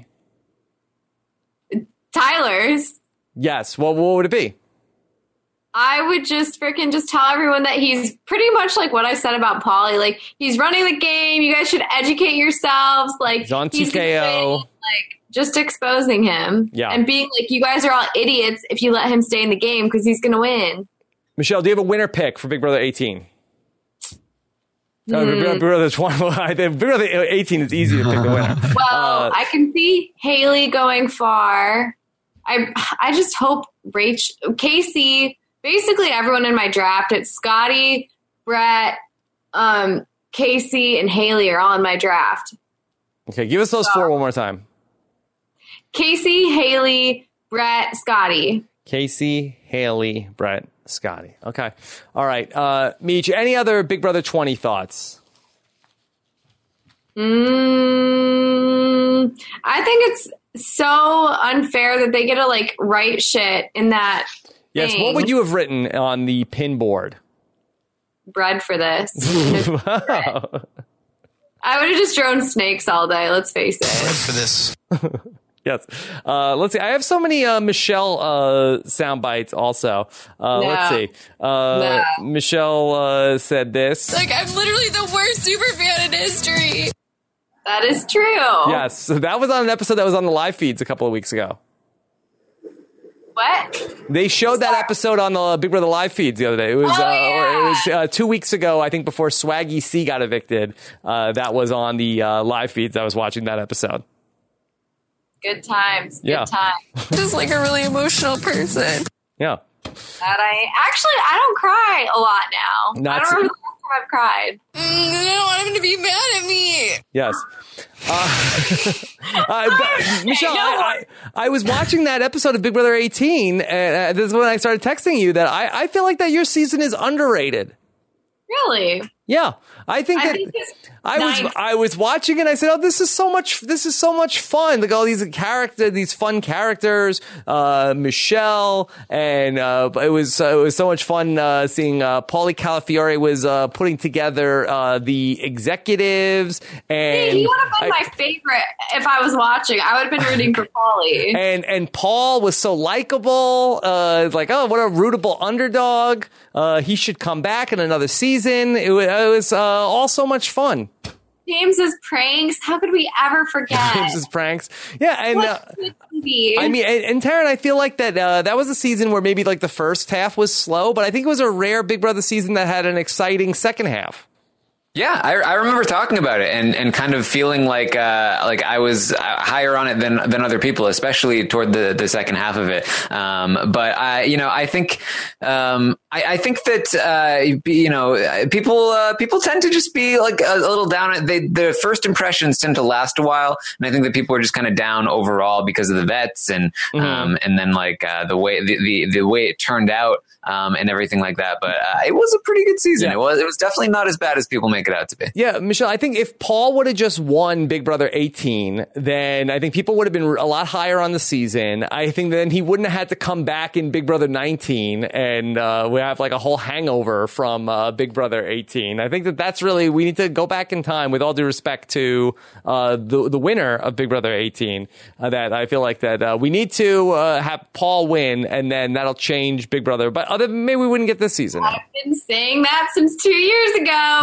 Tyler's. Yes. What, what would it be? I would just freaking just tell everyone that he's pretty much like what I said about Paulie. Like, he's running the game. You guys should educate yourselves. Like, He's on he's T K O. gonna win. Like, just exposing him. Yeah. And being like, you guys are all idiots if you let him stay in the game because he's going to win. Michelle, do you have a winner pick for Big Brother eighteen? Uh, Hmm. Big Brother twenty. Big Brother eighteen is easy to pick the winner. Well, Uh, I can see Haley going far. I I just hope Rachel, Casey, basically everyone in my draft. It's Scotty, Brett, um, Casey, and Haley are all in my draft. Okay, give us those four one more time. Casey, Haley, Brett, Scotty. Casey, Haley, Brett, Scotty. Okay. All right. Uh, Meech, any other Big Brother twenty thoughts? Mm, I think it's so unfair that they get to like write shit in that. Yes. thing. What would you have written on the pin board? Bread for this. I would have just drawn snakes all day. Let's face it. for this. Yes. Uh, let's see. I have so many uh, Michelle uh, sound bites also. Uh, No. Let's see. Uh, No. Michelle uh, said this. Like, I'm literally the worst super fan in history. That is true. Yes. So that was on an episode that was on the live feeds a couple of weeks ago. What? They showed that episode on the Big Brother live feeds the other day. It was, Oh, uh, or it yeah. was uh, two weeks ago, I think, before Swaggy C got evicted. Uh, that was on the uh, live feeds. I was watching that episode. Good times. Good Yeah. times. Just like a really emotional person. Yeah. That I actually I don't cry a lot now. Not I don't so- remember the last time I've cried. Mm, I don't want him to be mad at me. Yes. Uh, uh, Michelle, I, I, I was watching that episode of Big Brother eighteen, and uh, this is when I started texting you that I, I feel like that your season is underrated. Really? Yeah, I think I that think it's I was nice. I was watching it. And I said, "Oh, this is so much. This is so much fun. Like all these character, these fun characters, uh, Michelle, and uh, it was uh, it was so much fun uh, seeing uh, Paulie Calafiore was uh, putting together uh, the executives, and He would have been I- my favorite if I was watching. I would have been rooting for Paulie. And and Paul was so likable. Uh, it's like, oh, what a rootable underdog. Uh, he should come back in another season. It, wa- it was uh, all so much fun. James's pranks. How could we ever forget? James's pranks. Yeah, and uh, What good T V? I mean, and, and Taryn, I feel like that uh, that was a season where maybe like the first half was slow, but I think it was a rare Big Brother season that had an exciting second half. Yeah, I, I remember talking about it and, and kind of feeling like uh, like I was higher on it than than other people, especially toward the, the second half of it. Um, but I, you know, I think um, I, I think that uh, you know people uh, people tend to just be like a, a little down. They the first impressions tend to last a while, and I think that people are just kind of down overall because of the vets and Mm-hmm. um, and then like uh, the way the, the the way it turned out. Um, and everything like that. But uh, it was a pretty good season. Yeah. It was it was definitely not as bad as people make it out to be. Yeah, Michelle, I think if Paul would have just won Big Brother eighteen, then I think people would have been a lot higher on the season. I think then he wouldn't have had to come back in Big Brother nineteen and uh, we have like a whole hangover from uh, Big Brother eighteen. I think that that's really, we need to go back in time with all due respect to uh, the, the winner of Big Brother eighteen, uh, that I feel like that uh, we need to uh, have Paul win and then that'll change Big Brother. But other maybe we wouldn't get this season. I've been saying that since two years ago,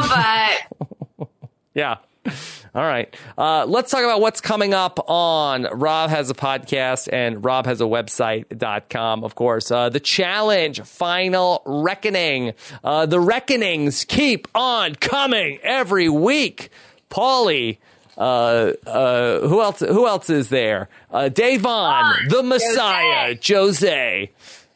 but Yeah. All right. Uh, let's talk about what's coming up on Rob Has a Podcast and rob has a website dot com. Of course, uh, the challenge, Final Reckoning. Uh, the reckonings keep on coming every week. Paulie. Uh, uh, who else, who else is there? Uh, Davon, the Messiah, Jose.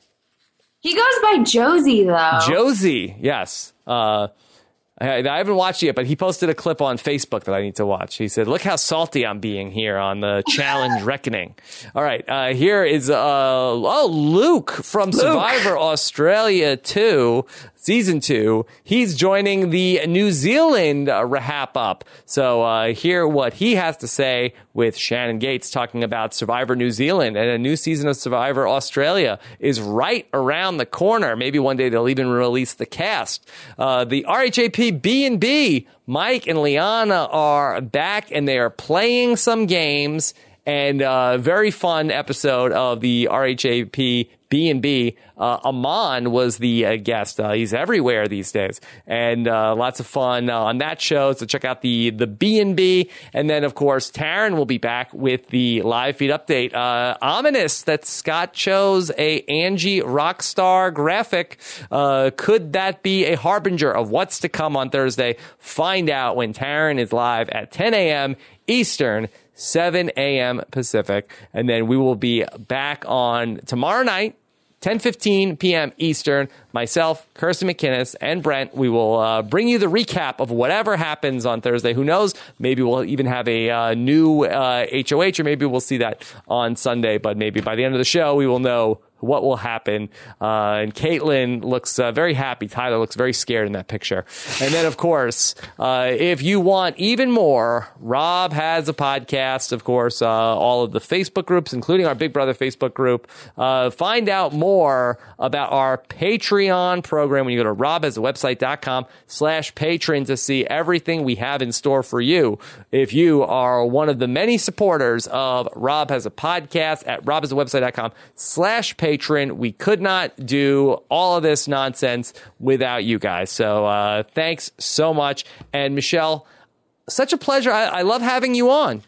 he goes by Josie though. Josie, yes. Uh, I, I haven't watched it yet, but he posted a clip on Facebook that I need to watch. He said, look how salty I'm being here on the Challenge Reckoning. All right. Uh, here is, uh, oh, Luke from Luke. Survivor Australia two, season two. He's joining the New Zealand uh, Rahap Up. So, uh, hear what he has to say with Shannon Gates talking about Survivor New Zealand, and a new season of Survivor Australia is right around the corner. Maybe one day they'll even release the cast. Uh, the R H A P B and B, Mike and Liana are back and they are playing some games, and a very fun episode of the R H A P B and B. Uh, Aman was the uh, guest. Uh, he's everywhere these days, and uh, lots of fun uh, on that show. So check out the the B and B, and then of course Taryn will be back with the live feed update. Uh, ominous that Scott chose a Angie Rockstar graphic. Uh, could that be a harbinger of what's to come on Thursday? Find out when Taryn is live at ten a.m. Eastern, seven a.m. Pacific, and then we will be back on tomorrow night, ten fifteen p.m. Eastern. Myself, Kirsten McInnes, and Brent, we will uh, bring you the recap of whatever happens on Thursday. Who knows? Maybe we'll even have a uh, new uh, H O H, or maybe we'll see that on Sunday. But maybe by the end of the show, we will know what will happen. Uh, and Caitlin looks uh, very happy. Tyler looks very scared in that picture. And then, of course, uh, if you want even more, Rob has a podcast, of course, uh, all of the Facebook groups, including our Big Brother Facebook group. Uh, find out more about our Patreon program when you go to rob has a website dot com slash patron to see everything we have in store for you. If you are one of the many supporters of Rob Has a Podcast at rob has a website dot com slash patron, Patron. We could not do all of this nonsense without you guys. So uh, thanks so much. And Michelle, such a pleasure. I, I love having you on.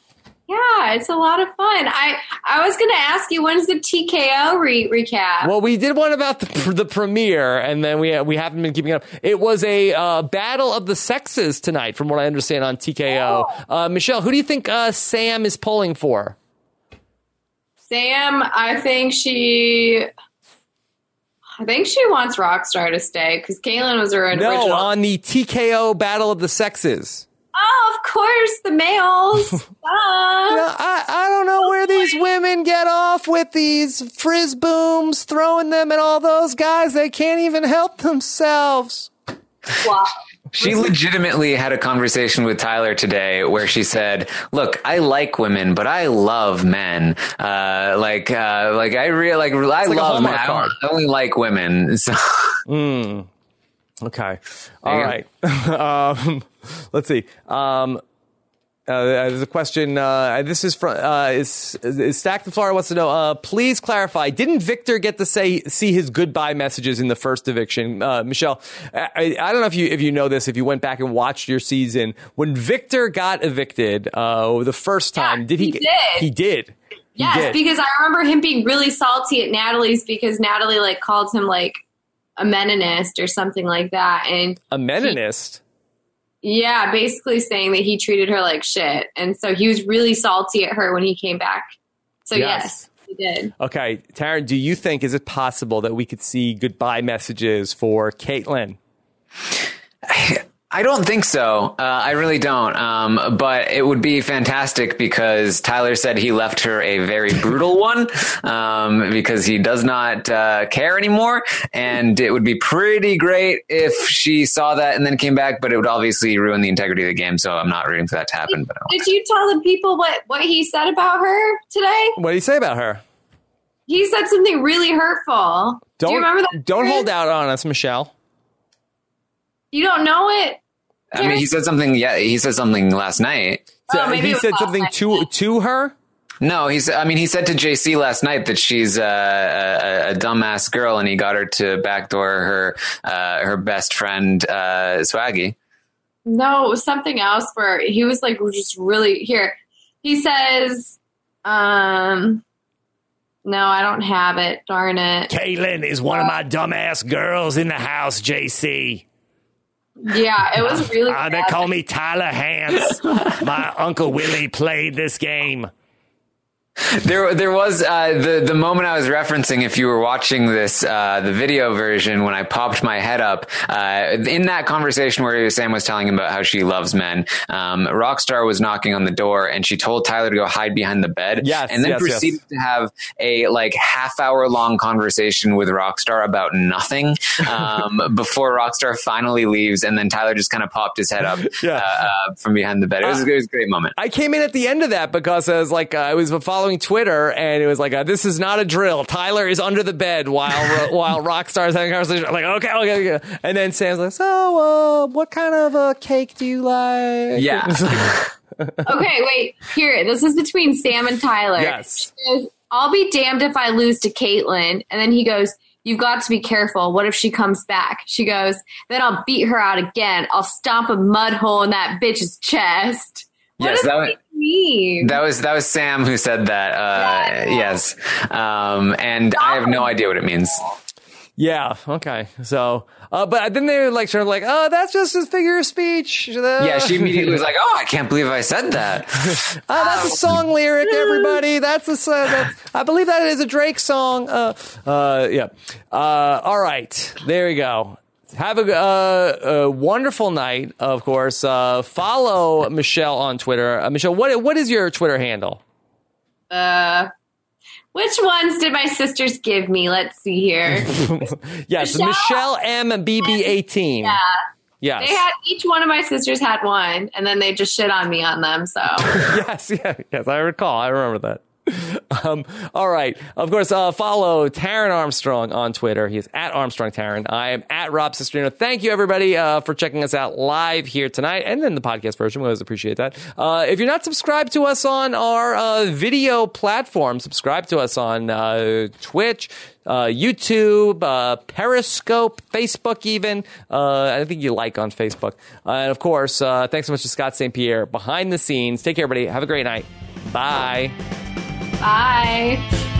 Yeah, it's a lot of fun. I I was going to ask you, when's the T K O re- recap? Well, we did one about the the premiere, and then we we haven't been keeping up. It was a uh, battle of the sexes tonight, from what I understand, on T K O. Oh. Uh, Michelle, who do you think uh, Sam is pulling for? Sam, I think she, I think she wants Rockstar to stay because Caitlin was her no, original. on the T K O Battle of the Sexes. Oh, of course, the males. uh. I, I don't know where these women get off with these frizz booms, throwing them at all those guys. They can't even help themselves. Wow. She legitimately had a conversation with Tyler today where she said, look, I like women, but I love men. Uh, like, uh, like I really, like, I like love men. I, don't, I only like women. So. Mm. Okay. All right. um, let's see. Um, Uh, there's a question. Uh, this is from uh, is, is Stack the Florida wants to know. Uh, please clarify. Didn't Victor get to say see his goodbye messages in the first eviction? Uh, Michelle, I, I don't know if you if you know this. If you went back and watched your season when Victor got evicted uh, the first time, yeah, did he? He did. He did. He yes, did. because I remember him being really salty at Natalie's because Natalie like called him like a meninist or something like that, and a meninist. Yeah, basically saying that he treated her like shit. And so he was really salty at her when he came back. So yes, yes he did. Okay. Taryn, do you think, is it possible that we could see goodbye messages for Caitlyn? I don't think so. Uh, I really don't. Um, but it would be fantastic because Tyler said he left her a very brutal one um, because he does not uh, care anymore. And it would be pretty great if she saw that and then came back, but it would obviously ruin the integrity of the game. So I'm not rooting for that to happen. But did you tell the people what, what he said about her today? What did he say about her? He said something really hurtful. Don't, Do you remember that? Don't hold out on us, Michelle. You don't know it? I mean, he said something. Yeah, he said something last night. Oh, maybe he said something to to her. No, he's. I mean, he said to J C last night that she's a, a, a dumbass girl, and he got her to backdoor her uh, her best friend uh, Swaggy. No, it was something else where he was like just really here. He says, um, "No, I don't have it. Darn it." Caitlyn is one of my dumbass girls in the house. J C. Yeah, it was really uh, they call me Tyler Hance. My Uncle Willie played this game. There, there was uh, the the moment I was referencing. If you were watching this, uh, the video version, when I popped my head up uh, in that conversation where Sam was telling him about how she loves men, um, Rockstar was knocking on the door, and she told Tyler to go hide behind the bed. Yes, and then yes, proceeded yes. to have a like half hour long conversation with Rockstar about nothing um, before Rockstar finally leaves, and then Tyler just kind of popped his head up yeah. uh, from behind the bed. It was, uh, it was a great moment. I came in at the end of that because I was like, uh, I was following Twitter, and it was like, uh, this is not a drill. Tyler is under the bed while while Rockstar is having a conversation. I'm like, okay, okay, okay. And then Sam's like, so, uh, what kind of uh, cake do you like? Yeah. Okay, wait. Here, this is between Sam and Tyler. Yes. He goes, I'll be damned if I lose to Caitlyn. And then he goes, you've got to be careful. What if she comes back? She goes, then I'll beat her out again. I'll stomp a mud hole in that bitch's chest. What yes, does that was, mean? that was that was Sam who said that. Uh, yeah. Yes, um, and I have no idea what it means. Yeah. Okay. So, uh, but then they're like, sort of like, oh, that's just a figure of speech. Uh, yeah. She immediately was like, oh, I can't believe I said that. Oh, that's a song lyric, everybody. That's a uh, that's, I believe that is a Drake song. Uh, uh, yeah. Uh, all right. There you go. Have a, uh, a wonderful night, of course. Uh, follow Michelle on Twitter. Uh, Michelle, what what is your Twitter handle? Uh, which ones did my sisters give me? Let's see here. Yes, Michelle, Michelle M B B eighteen. Yeah. Yes. They had each one of my sisters had one, and then they just shit on me on them. So yes, yeah, yes, I recall. I remember that. Um, all right. Of course, uh, follow Taryn Armstrong on Twitter. He is at Armstrong Taryn. I am at Rob Sestrino. Thank you, everybody, uh, for checking us out live here tonight and in the podcast version. We always appreciate that. Uh, if you're not subscribed to us on our uh, video platform, subscribe to us on uh, Twitch, uh, YouTube, uh, Periscope, Facebook even. Uh, I think you like on Facebook. Uh, and, of course, uh, thanks so much to Scott Saint Pierre behind the scenes. Take care, everybody. Have a great night. Bye. Bye.